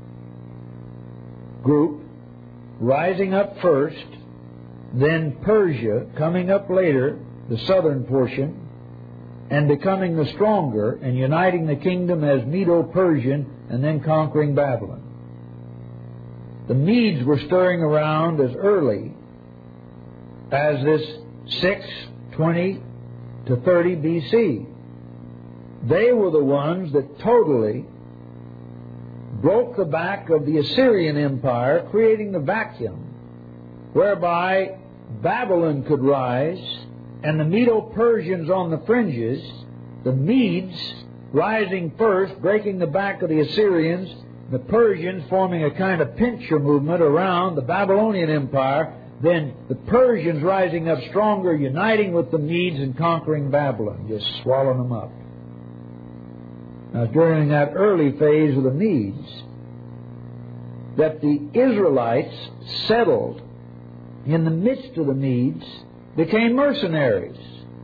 group, rising up first, then Persia coming up later, the southern portion, and becoming the stronger and uniting the kingdom as Medo-Persian and then conquering Babylon. The Medes were stirring around as early as this 620 to 30 BC. They were the ones that totally broke the back of the Assyrian Empire, creating the vacuum whereby Babylon could rise and the Medo-Persians on the fringes, the Medes rising first, breaking the back of the Assyrians, the Persians forming a kind of pincher movement around the Babylonian Empire, then the Persians rising up stronger, uniting with the Medes and conquering Babylon, just swallowing them up. Now, during that early phase of the Medes, that the Israelites settled in the midst of the Medes, became mercenaries,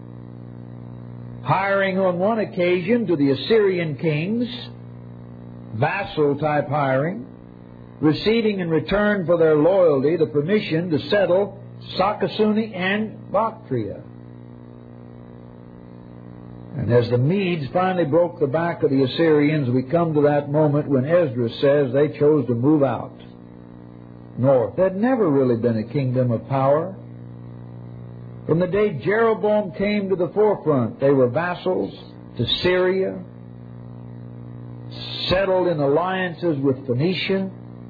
hiring on one occasion to the Assyrian kings, vassal-type hiring, receiving in return for their loyalty the permission to settle Sakasuni and Bactria. And as the Medes finally broke the back of the Assyrians, we come to that moment when Esdras says they chose to move out north. They'd never really been a kingdom of power. From the day Jeroboam came to the forefront, they were vassals to Syria, settled in alliances with Phoenicia,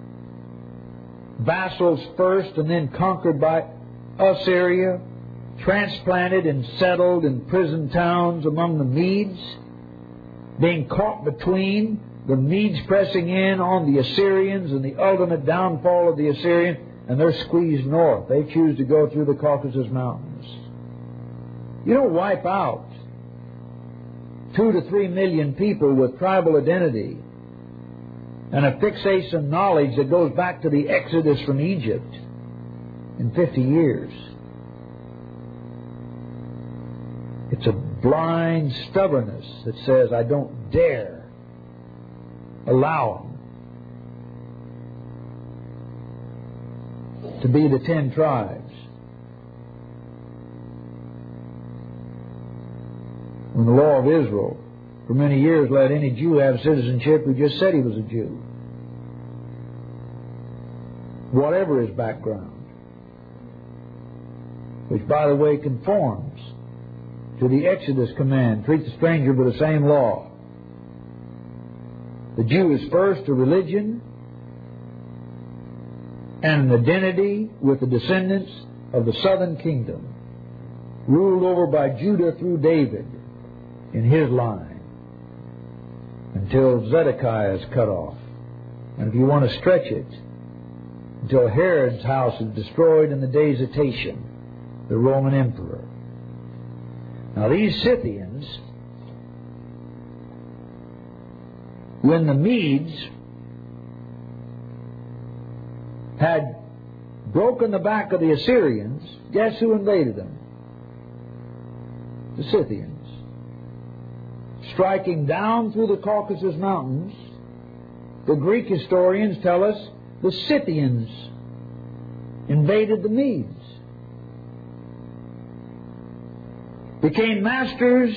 vassals first and then conquered by Assyria, transplanted and settled in prison towns among the Medes, being caught between the Medes pressing in on the Assyrians and the ultimate downfall of the Assyrians, and they're squeezed north. They choose to go through the Caucasus Mountains. You don't wipe out 2 to 3 million people with tribal identity and a fixation knowledge that goes back to the Exodus from Egypt in 50 years. It's a blind stubbornness that says, I don't dare allow them to be the 10 tribes. When the law of Israel for many years let any Jew have citizenship who just said he was a Jew, whatever his background, which, by the way, conforms to the Exodus command, treat the stranger by the same law. The Jew is first a religion and an identity with the descendants of the southern kingdom, ruled over by Judah through David in his line, until Zedekiah is cut off. And if you want to stretch it, until Herod's house is destroyed in the days of Tatian, the Roman emperor. Now these Scythians, when the Medes had broken the back of the Assyrians, guess who invaded them? The Scythians. Striking down through the Caucasus Mountains, the Greek historians tell us the Scythians invaded the Medes, became masters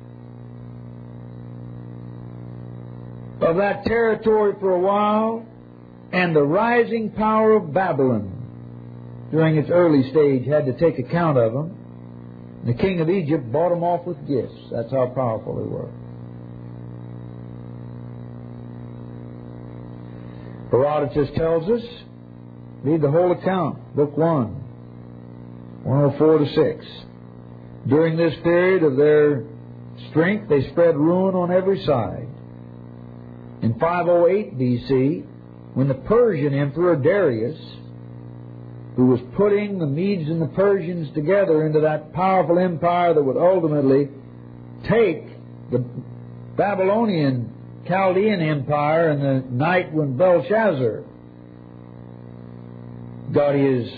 of that territory for a while, and the rising power of Babylon during its early stage had to take account of them. The king of Egypt bought them off with gifts. That's how powerful they were. Herodotus tells us, read the whole account, Book 1, 104 to 6. During this period of their strength, they spread ruin on every side. In 508 B.C., when the Persian Emperor Darius, who was putting the Medes and the Persians together into that powerful empire that would ultimately take the Babylonian Chaldean Empire in the night when Belshazzar got his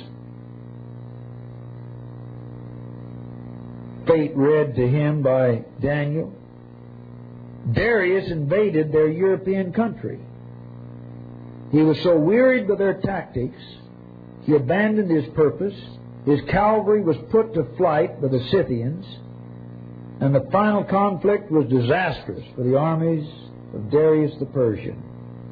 fate read to him by Daniel, Darius invaded their European country. He was so wearied by their tactics, he abandoned his purpose. His cavalry was put to flight by the Scythians, and the final conflict was disastrous for the armies of Darius the Persian.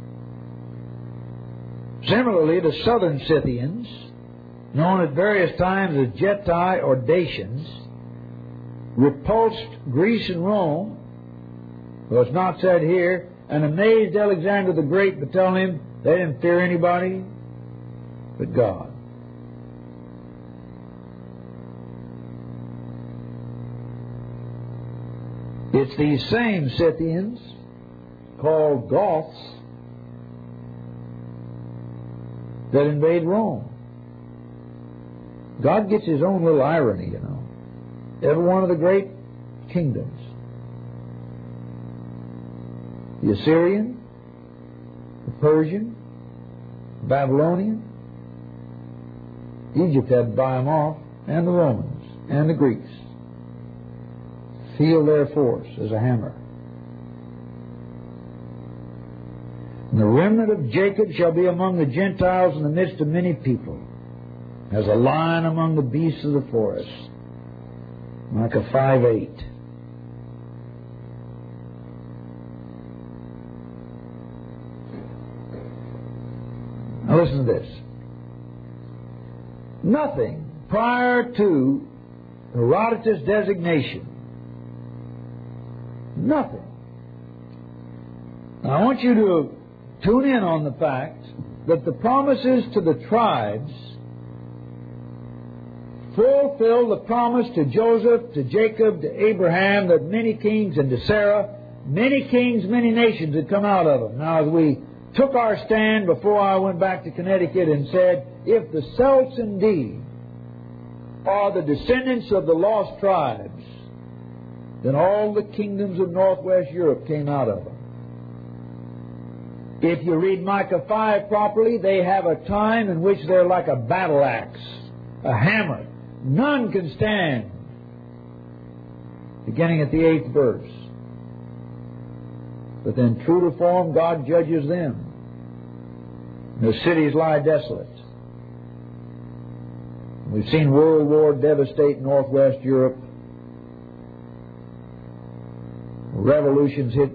Similarly, the southern Scythians, known at various times as Getae or Dacians, repulsed Greece and Rome, though it's not said here, and amazed Alexander the Great by telling him they didn't fear anybody but God. It's these same Scythians, called Goths, that invade Rome. God gets His own little irony, you know. Every one of the great kingdoms, the Assyrian, the Persian, the Babylonian, Egypt had to buy them off, and the Romans, and the Greeks. Feel their force as a hammer. And the remnant of Jacob shall be among the Gentiles in the midst of many people, as a lion among the beasts of the forest. Micah 5:8. Now listen to this. Nothing prior to Herodotus' designation. Nothing. Now I want you to tune in on the fact that the promises to the tribes fulfill the promise to Joseph, to Jacob, to Abraham, that many kings, and to Sarah, many kings, many nations had come out of them. Now, as we took our stand before I went back to Connecticut and said, if the Celts indeed are the descendants of the lost tribes, then all the kingdoms of northwest Europe came out of them. If you read Micah 5 properly, they have a time in which they're like a battle axe, a hammer. None can stand. Beginning at the 8th verse. But then, true to form, God judges them. Their cities lie desolate. We've seen World War devastate northwest Europe. Revolutions hit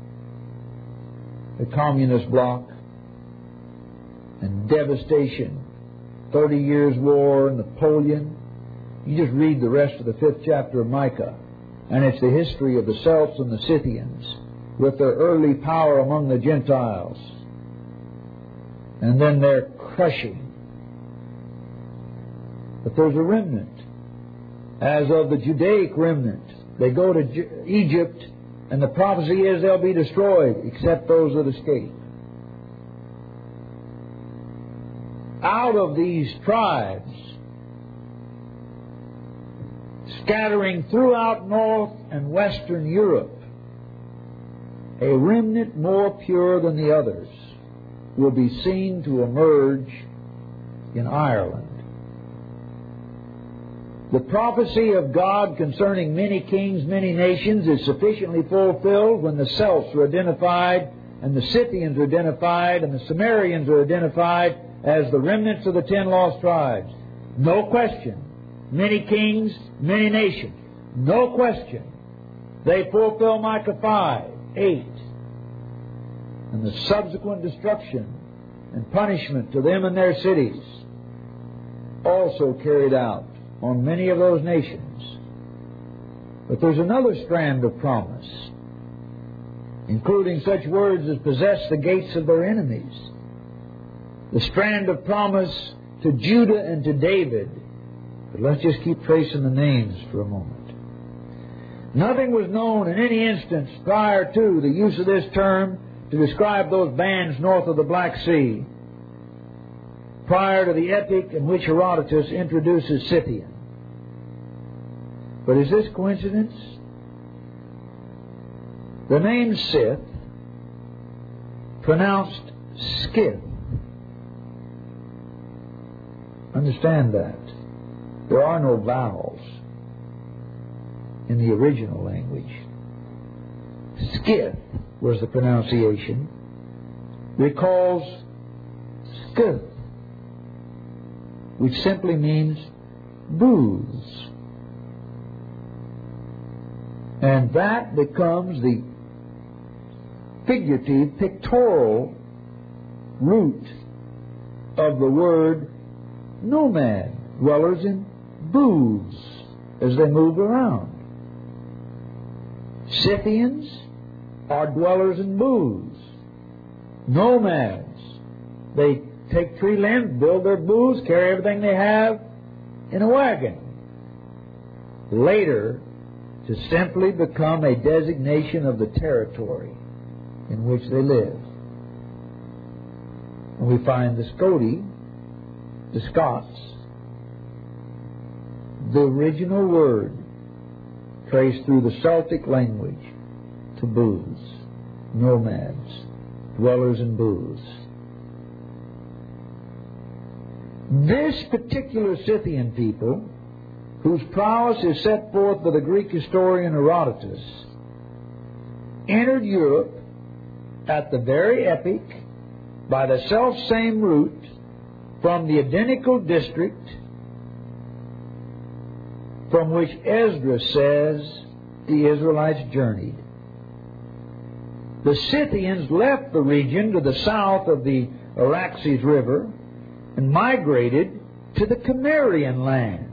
the communist bloc, and devastation. 30 Years' War, Napoleon. You just read the rest of the 5th chapter of Micah, and it's the history of the Celts and the Scythians with their early power among the Gentiles, and then their crushing. But there's a remnant. As of the Judaic remnant, they go to Egypt, and the prophecy is they'll be destroyed, except those that escape. Out of these tribes, scattering throughout north and western Europe, a remnant more pure than the others will be seen to emerge in Ireland. The prophecy of God concerning many kings, many nations is sufficiently fulfilled when the Celts are identified, and the Scythians are identified, and the Sumerians are identified as the remnants of the 10 lost tribes. No question. Many kings, many nations. No question. They fulfill Micah 5:8. And the subsequent destruction and punishment to them and their cities also carried out on many of those nations. But there's another strand of promise, including such words as possess the gates of their enemies. the strand of promise to Judah and to David. But let's just keep tracing the names for a moment. Nothing was known in any instance prior to the use of this term to describe those bands north of the Black Sea, prior to the epic in which Herodotus introduces Scythian. But is this coincidence? The name Scyth, pronounced Skith. Understand that. There are no vowels in the original language. Skith was the pronunciation. Recalls Skith, which simply means booths. And that becomes the figurative, pictorial root of the word nomad, dwellers in booths as they move around. Scythians are dwellers in booths. Nomads, they take tree limbs, build their booths, carry everything they have in a wagon. Later, to simply become a designation of the territory in which they live. And we find the Scoti, the Scots, the original word traced through the Celtic language to booths, nomads, dwellers in booths. This particular Scythian people, whose prowess is set forth by the Greek historian Herodotus, entered Europe at the very epic by the self-same route from the identical district from which Esdras says the Israelites journeyed. The Scythians left the region to the south of the Araxes River and migrated to the Cimmerian land,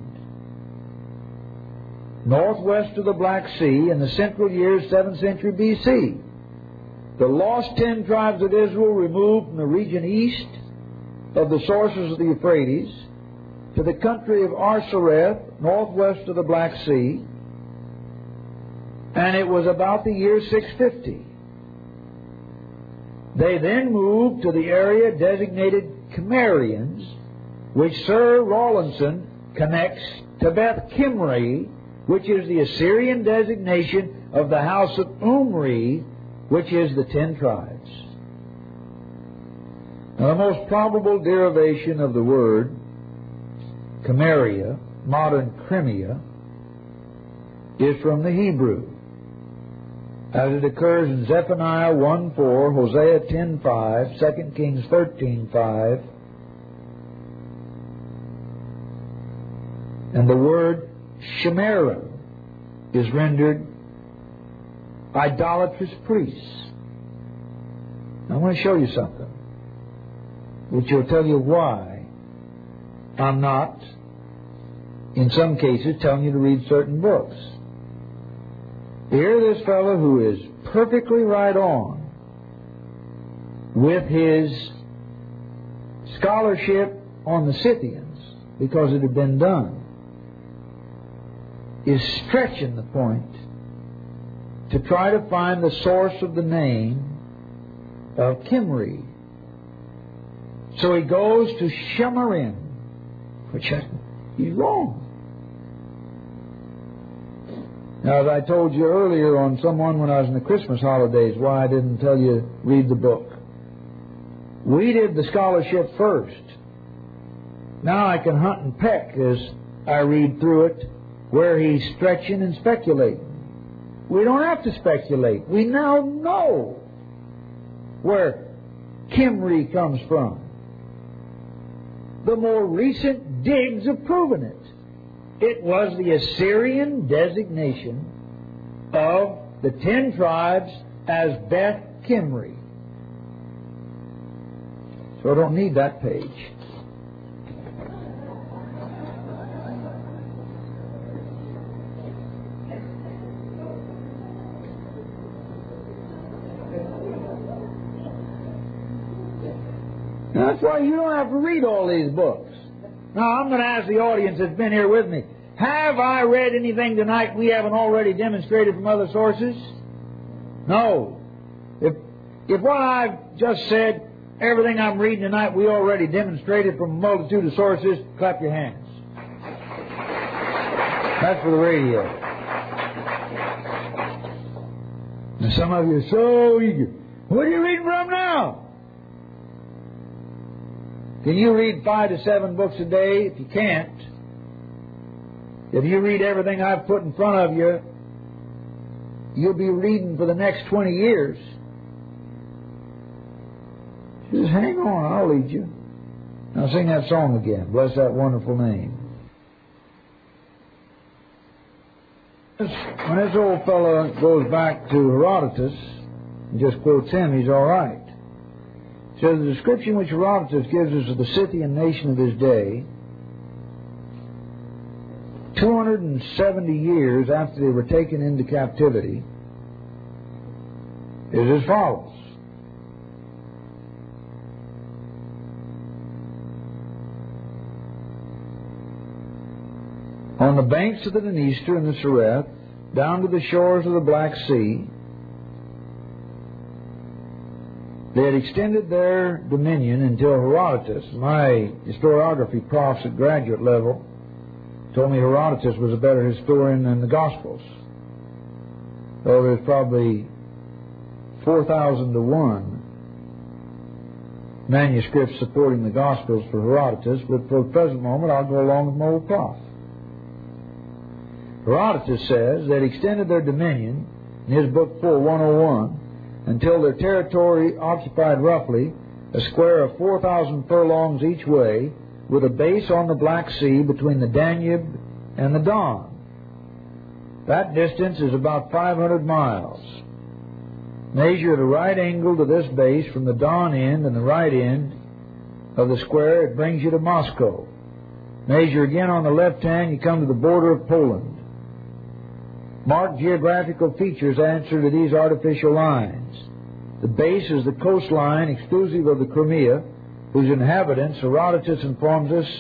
northwest of the Black Sea in the central years 7th century B.C. The lost 10 tribes of Israel removed from the region east of the sources of the Euphrates to the country of Arsareth, northwest of the Black Sea, and it was about the year 650. They then moved to the area designated Cimmerians, which Sir Rawlinson connects to Beth Kimri, which is the Assyrian designation of the house of Umri, which is the 10 tribes. Now, the most probable derivation of the word Cimmeria, modern Crimea, is from the Hebrew, as it occurs in Zephaniah 1:4, Hosea 10:5, 2 Kings 13:5, and the word Shemera is rendered idolatrous priests. I want to show you something which will tell you why I'm not, in some cases, telling you to read certain books. Here, this fellow who is perfectly right on with his scholarship on the Scythians, because it had been done, is stretching the point to try to find the source of the name of Kimri. So he goes to Shemarim, which he's wrong. Now, as I told you earlier on someone when I was in the Christmas holidays, why I didn't tell you read the book. We did the scholarship first. Now I can hunt and peck as I read through it where he's stretching and speculating. We don't have to speculate. We now know where Kimri comes from. The more recent digs have proven it. It was the Assyrian designation of the 10 tribes as Beth Kimri. So I don't need that page. Now That's why you don't have to read all these books. Now, I'm going to ask the audience that's been here with me, have I read anything tonight we haven't already demonstrated from other sources? No. If what I've just said, everything I'm reading tonight, we already demonstrated from a multitude of sources, clap your hands. That's for the radio. And some of you are so eager. What are you reading from now? Can you read 5 to 7 books a day? If you can't, if you read everything I've put in front of you, you'll be reading for the next 20 years. Just hang on, I'll lead you. Now sing that song again. Bless that wonderful name. When this old fellow goes back to Herodotus and just quotes him, he's all right. So the description which Herodotus gives us of the Scythian nation of his day, 270 years after they were taken into captivity, is as follows. On the banks of the Dniester and the Soreth, down to the shores of the Black Sea, they had extended their dominion until Herodotus, my historiography profs at graduate level, told me Herodotus was a better historian than the Gospels. Though there's probably 4,000 to 1 manuscripts supporting the Gospels for Herodotus, but for the present moment I'll go along with my old prof. Herodotus says they extended their dominion in his book 4:101 until their territory occupied roughly a square of 4,000 furlongs each way, with a base on the Black Sea between the Danube and the Don. That distance is about 500 miles. Measure at a right angle to this base from the Don end and the right end of the square, it brings you to Moscow. Measure again on the left hand, you come to the border of Poland. Marked geographical features answer to these artificial lines. The base is the coastline exclusive of the Crimea, whose inhabitants, Herodotus informs us,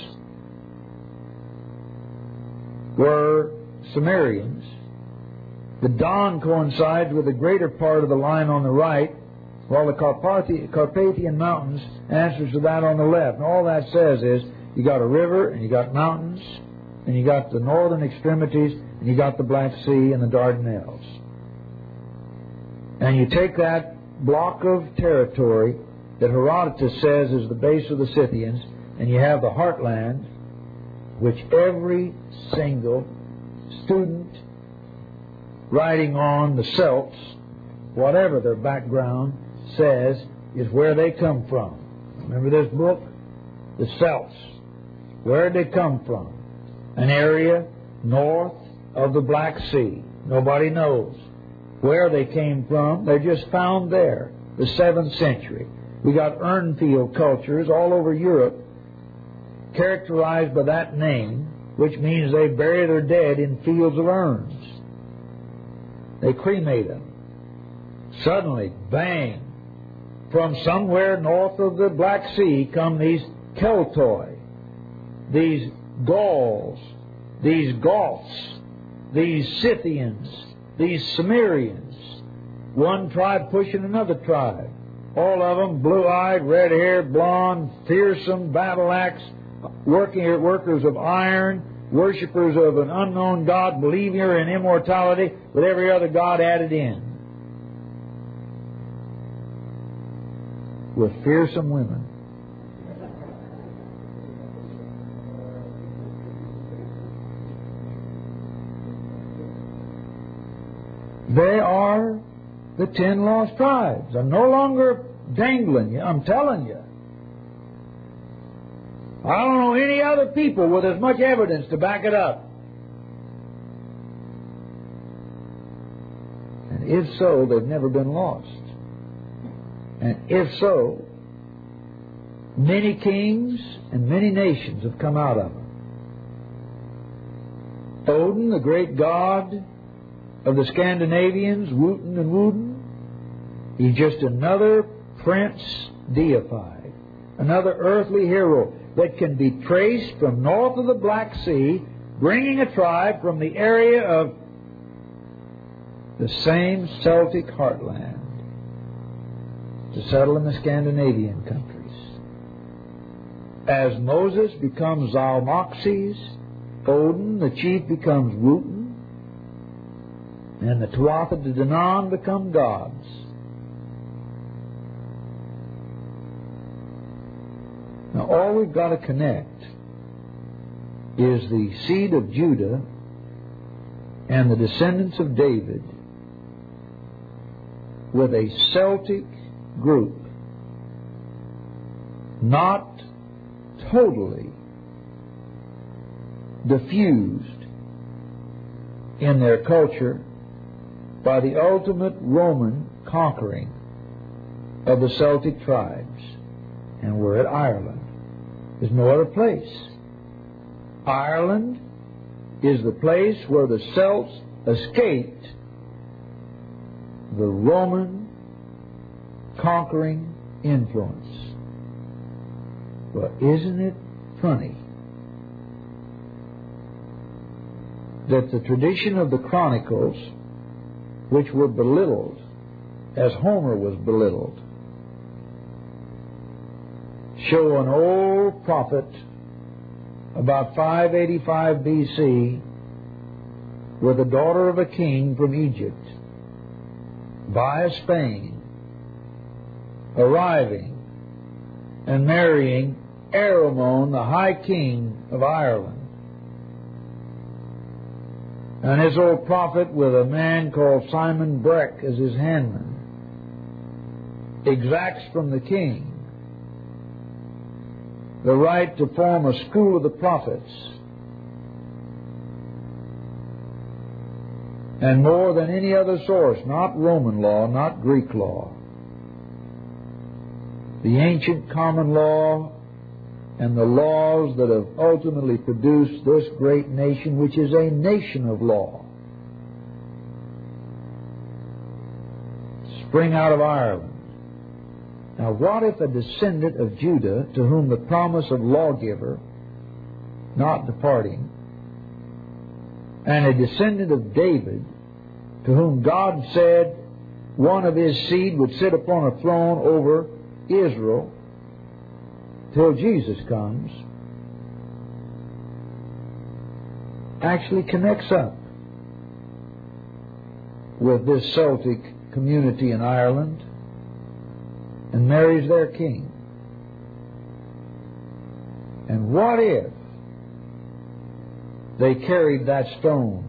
were Cimmerians. The Don coincides with the greater part of the line on the right, while the Carpathian Mountains answers to that on the left. And all that says is, you got a river, and you got mountains, and you got the northern extremities, and you got the Black Sea and the Dardanelles. And you take that block of territory that Herodotus says is the base of the Scythians, and you have the heartland, which every single student writing on the Celts, whatever their background, says is where they come from. Remember this book? The Celts. Where did they come from? An area north of the Black Sea. Nobody knows where they came from. They're just found there. The 7th century. We got Urnfield cultures all over Europe characterized by that name, which means they bury their dead in fields of urns. They cremate them. Suddenly, bang, from somewhere north of the Black Sea come these Keltoi, these Gauls, these Goths, these Scythians, these Cimmerians, one tribe pushing another tribe. All of them blue-eyed, red-haired, blonde, fearsome, battle-axe, workers of iron, worshippers of an unknown God, believer in immortality, with every other god added in. With fearsome women. They are the 10 lost tribes. I'm no longer dangling you. I'm telling you. I don't know any other people with as much evidence to back it up. And if so, they've never been lost. And if so, many kings and many nations have come out of them. Odin, the great god of the Scandinavians, Wotan and Woden, he's just another prince deified. another earthly hero that can be traced from north of the Black Sea, bringing a tribe from the area of the same Celtic heartland to settle in the Scandinavian countries. As Moses becomes Zalmoxes, Odin, the chief, becomes Wotan, and the Tuatha De Danann become gods. Now, all we've got to connect is the seed of Judah and the descendants of David with a Celtic group, not totally diffused in their culture by the ultimate Roman conquering of the Celtic tribes. And we're at Ireland. There's no other place. Ireland is the place where the Celts escaped the Roman conquering influence. But isn't it funny that the tradition of the Chronicles, which were belittled as Homer was belittled, show an old prophet about 585 BC with a daughter of a king from Egypt via Spain arriving and marrying Aramon, the High King of Ireland. And his old prophet, with a man called Simon Breck as his handman, exacts from the king the right to form a school of the prophets. And more than any other source, not Roman law, not Greek law, the ancient common law and the laws that have ultimately produced this great nation, which is a nation of law, spring out of Ireland. Now, what if a descendant of Judah, to whom the promise of lawgiver, not departing, and a descendant of David, to whom God said one of his seed would sit upon a throne over Israel till Jesus comes, actually connects up with this Celtic community in Ireland and marries their king? And what if they carried that stone,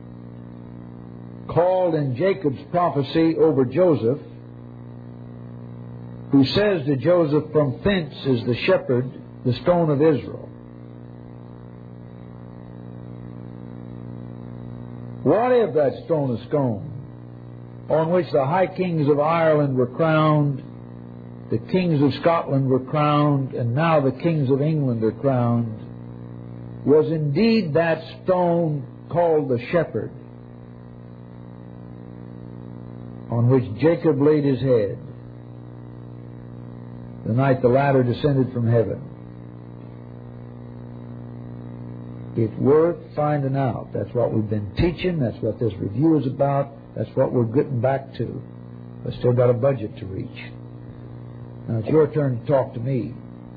called in Jacob's prophecy over Joseph, who says to Joseph, "From thence is the shepherd, the stone of Israel"? What if that stone of scone, on which the high kings of Ireland were crowned, the kings of Scotland were crowned, and now the kings of England are crowned, was indeed that stone called the shepherd, on which Jacob laid his head the night the ladder descended from heaven? It's worth finding out. That's what we've been teaching. That's what this review is about. That's what we're getting back to. I've still got a budget to reach. Now it's your turn to talk to me.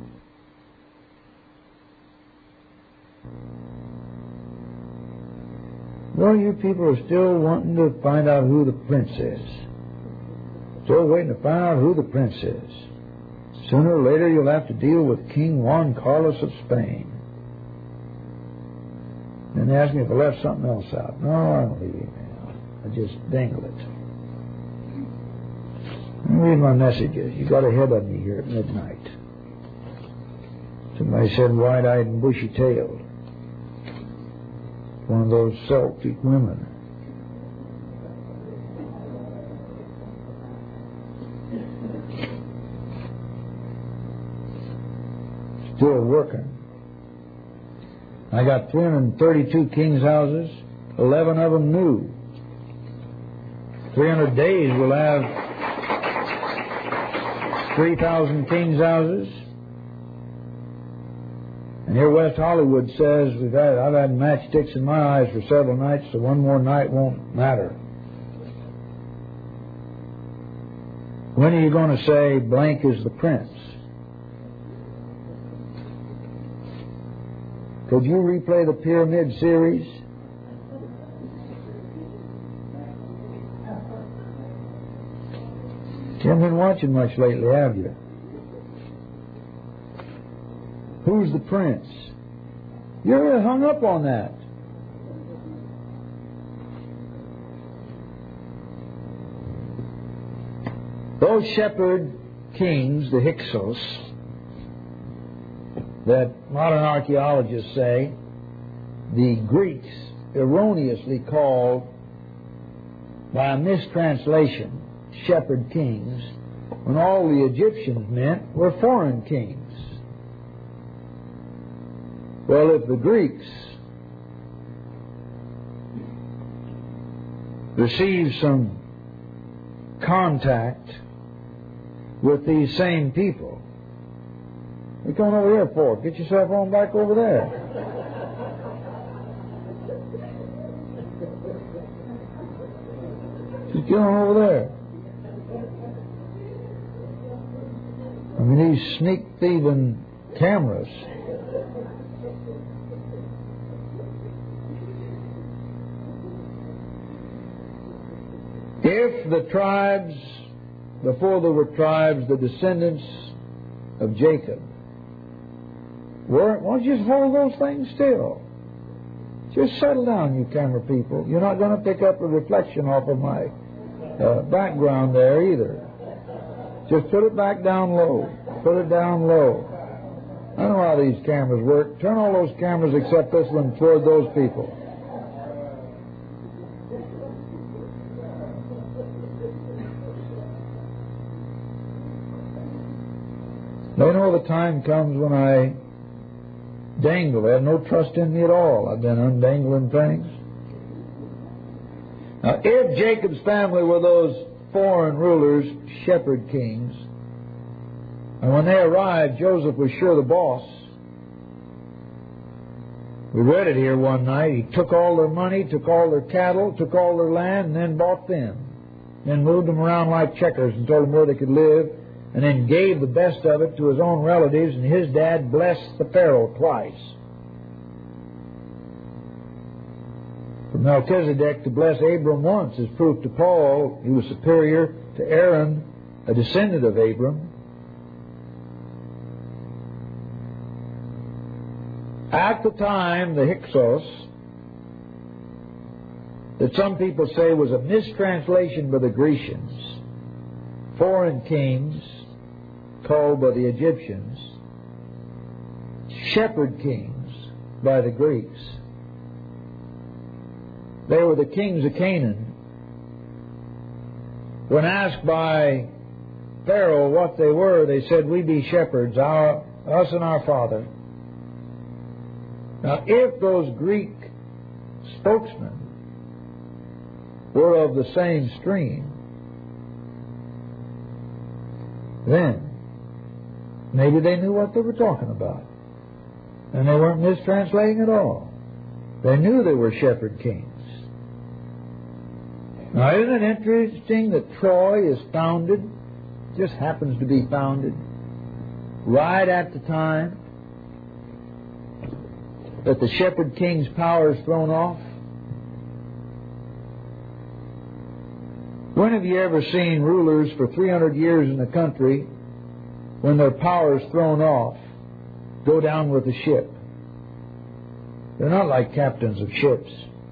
Well, you people are still wanting to find out who the prince is. Still waiting to find out who the prince is. Sooner or later you'll have to deal with King Juan Carlos of Spain. And they ask me if I left something else out. No, I don't leave anything out. I just dangle it. Read my messages. You got ahead of me here at midnight. Somebody said white-eyed and bushy-tailed. One of those Celtic women. Still working. I got 332 king's houses, 11 of them new. 300 days we'll have 3,000 king's houses, And here West Hollywood says, I've had matchsticks in my eyes for several nights, so one more night won't matter. When are you going to say blank is the prince? Could you replay the Pyramid series? You haven't been watching much lately, have you? Who's the prince? You're hung up on that. Those shepherd kings, the Hyksos, that modern archaeologists say the Greeks erroneously called, by a mistranslation, shepherd kings, when all the Egyptians meant were foreign kings. Well, if the Greeks received some contact with these same people, what are you going over here for? Get yourself on back over there. Just get on over there. I mean, these sneak thieving cameras. If the tribes, before there were tribes, the descendants of Jacob, why don't you just hold those things still? Just settle down, you camera people. You're not going to pick up a reflection off of my background there either. Just put it back down low. Put it down low. I know how these cameras work. Turn all those cameras except this one toward those people. They know the time comes when I dangle. They have no trust in me at all. I've been undangling things. Now, if Jacob's family were those foreign rulers, shepherd kings, and when they arrived, Joseph was sure the boss. We read it here one night. He took all their money, took all their cattle, took all their land, and then bought them. Then moved them around like checkers and told them where they could live, and then gave the best of it to his own relatives, and his dad blessed the Pharaoh twice. For Melchizedek to bless Abram once is proof to Paul he was superior to Aaron, a descendant of Abram. At the time, the Hyksos, that some people say was a mistranslation by the Grecians, foreign kings called by the Egyptians, shepherd kings by the Greeks. They were the kings of Canaan. When asked by Pharaoh what they were, they said, "We be shepherds, us and our father." Now, if those Greek spokesmen were of the same stream, then maybe they knew what they were talking about. And they weren't mistranslating at all. They knew they were shepherd kings. Now, isn't it interesting that Troy is founded, just happens to be founded, right at the time that the shepherd king's power is thrown off? When have you ever seen rulers for 300 years in the country, when their power is thrown off, go down with the ship? They're not like captains of ships.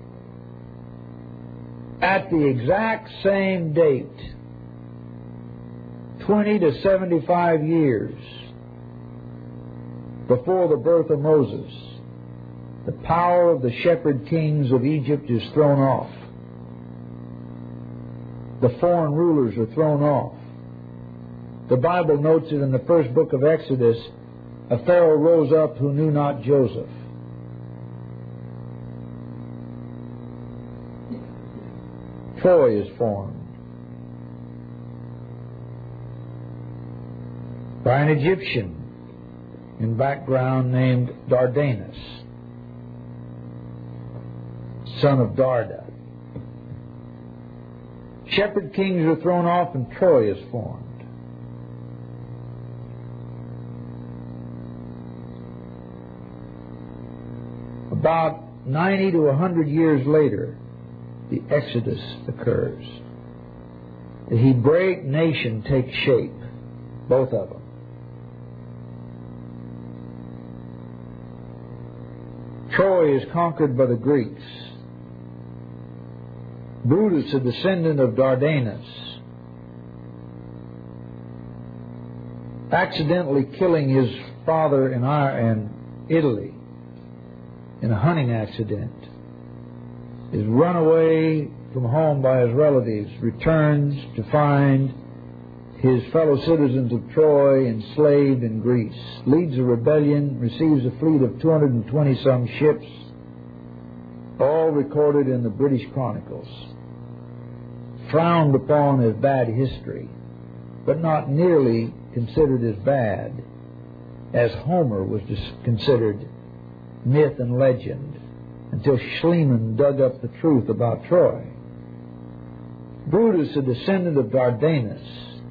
At the exact same date, 20 to 75 years before the birth of Moses, the power of the shepherd kings of Egypt is thrown off. The foreign rulers are thrown off. The Bible notes it in the first book of Exodus, a Pharaoh rose up who knew not Joseph. Troy is formed by an Egyptian in background named Dardanus, son of Darda. Shepherd kings are thrown off and Troy is formed. About 90 to 100 years later, the Exodus occurs. The Hebraic nation takes shape, both of them. Troy is conquered by the Greeks. Brutus, a descendant of Dardanus, accidentally killing his father in Italy in a hunting accident, is run away from home by his relatives, returns to find his fellow citizens of Troy enslaved in Greece, leads a rebellion, receives a fleet of 220-some ships, all recorded in the British Chronicles. Frowned upon as bad history, but not nearly considered as bad as Homer was considered myth and legend, until Schliemann dug up the truth about Troy. Brutus, a descendant of Dardanus.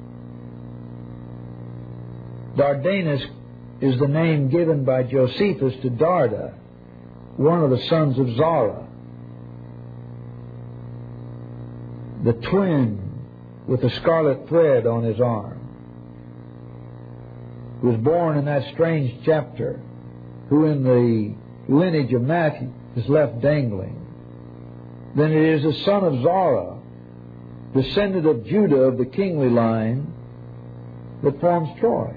Dardanus is the name given by Josephus to Darda, one of the sons of Zara, the twin with the scarlet thread on his arm, who was born in that strange chapter, who in the lineage of Matthew is left dangling. Then it is the son of Zara, descendant of Judah of the kingly line, that forms Troy.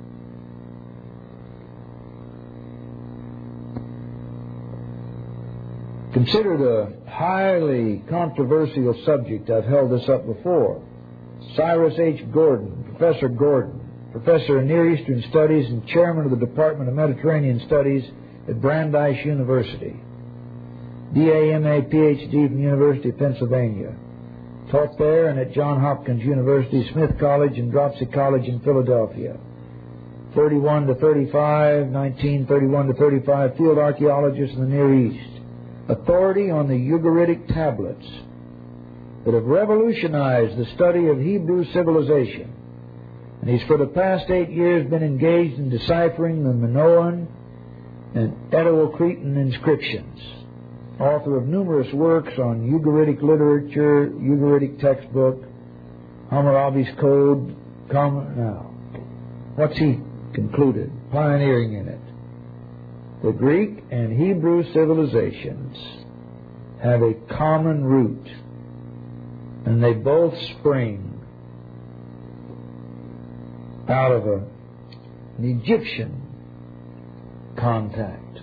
Considered a highly controversial subject, I've held this up before. Cyrus H. Gordon, Professor of Near Eastern Studies and Chairman of the Department of Mediterranean Studies at Brandeis University. D.A.M.A. Ph.D. from the University of Pennsylvania. Taught there and at Johns Hopkins University, Smith College, and Dropsy College in Philadelphia. 31 to 35, 1931 to 35, field archaeologist in the Near East. Authority on the Ugaritic tablets that have revolutionized the study of Hebrew civilization. And he's for the past 8 years been engaged in deciphering the Minoan and Edo-Cretan inscriptions. Author of numerous works on Ugaritic literature, Ugaritic textbook, Hammurabi's Code. Now, what's he concluded? Pioneering in it. The Greek and Hebrew civilizations have a common root, and they both spring out of an Egyptian contact.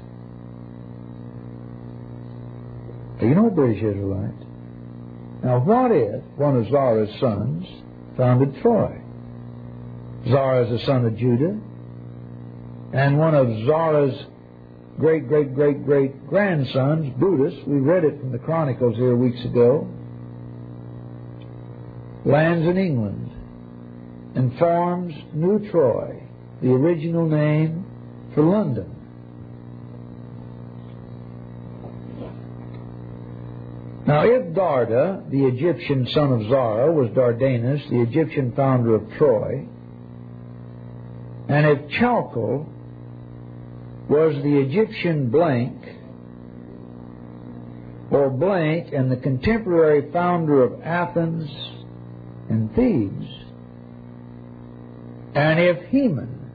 You know, British Israelite. Now, what if one of Zara's sons founded Troy? Zara is the son of Judah, and one of Zara's great-great-great-great-grandsons, Brutus, we read it from the Chronicles here weeks ago, lands in England and forms New Troy, the original name for London. Now, if Darda, the Egyptian son of Zara, was Dardanus, the Egyptian founder of Troy, and if Chalcol was the Egyptian blank, or blank, and the contemporary founder of Athens and Thebes, and if Heman,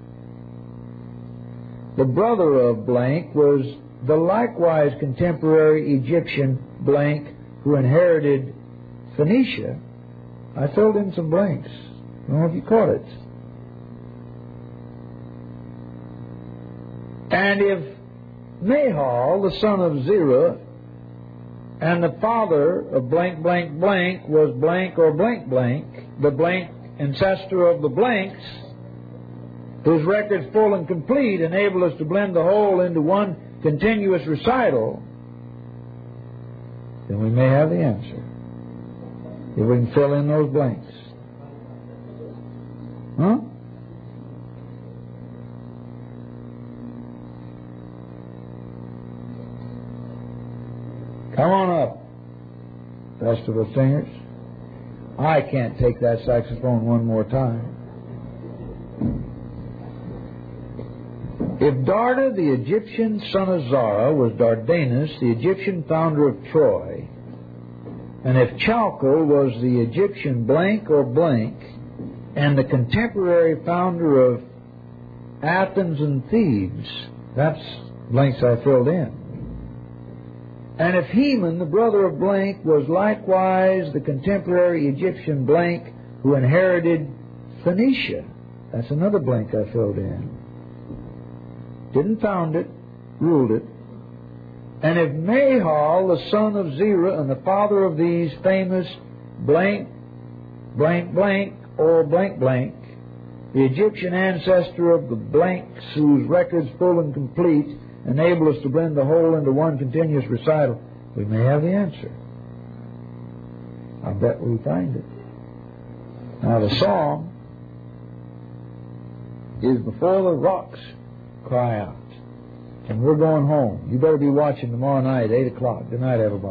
the brother of blank, was the likewise contemporary Egyptian blank who inherited Phoenicia, I filled in some blanks. I don't know if you caught it. And if Nahal, the son of Zerah, and the father of blank, blank, blank was blank or blank, blank, the blank ancestor of the blanks, whose records full and complete enable us to blend the whole into one continuous recital, then we may have the answer. If we can fill in those blanks. Huh? rest of us singers. I can't take that saxophone one more time. If Darda, the Egyptian son of Zara, was Dardanus, the Egyptian founder of Troy, and if Chalco was the Egyptian blank or blank, and the contemporary founder of Athens and Thebes, that's blanks I filled in. And if Heman, the brother of blank, was likewise the contemporary Egyptian blank who inherited Phoenicia, that's another blank I filled in. Didn't found it, ruled it. And if Mahal, the son of Zerah, and the father of these famous blank, blank, blank, or blank, blank, the Egyptian ancestor of the blanks whose records full and complete enable us to blend the whole into one continuous recital, we may have the answer. I bet we find it. Now the song is Before the Rocks Cry Out. And we're going home. You better be watching tomorrow night, 8 o'clock. Good night, everybody.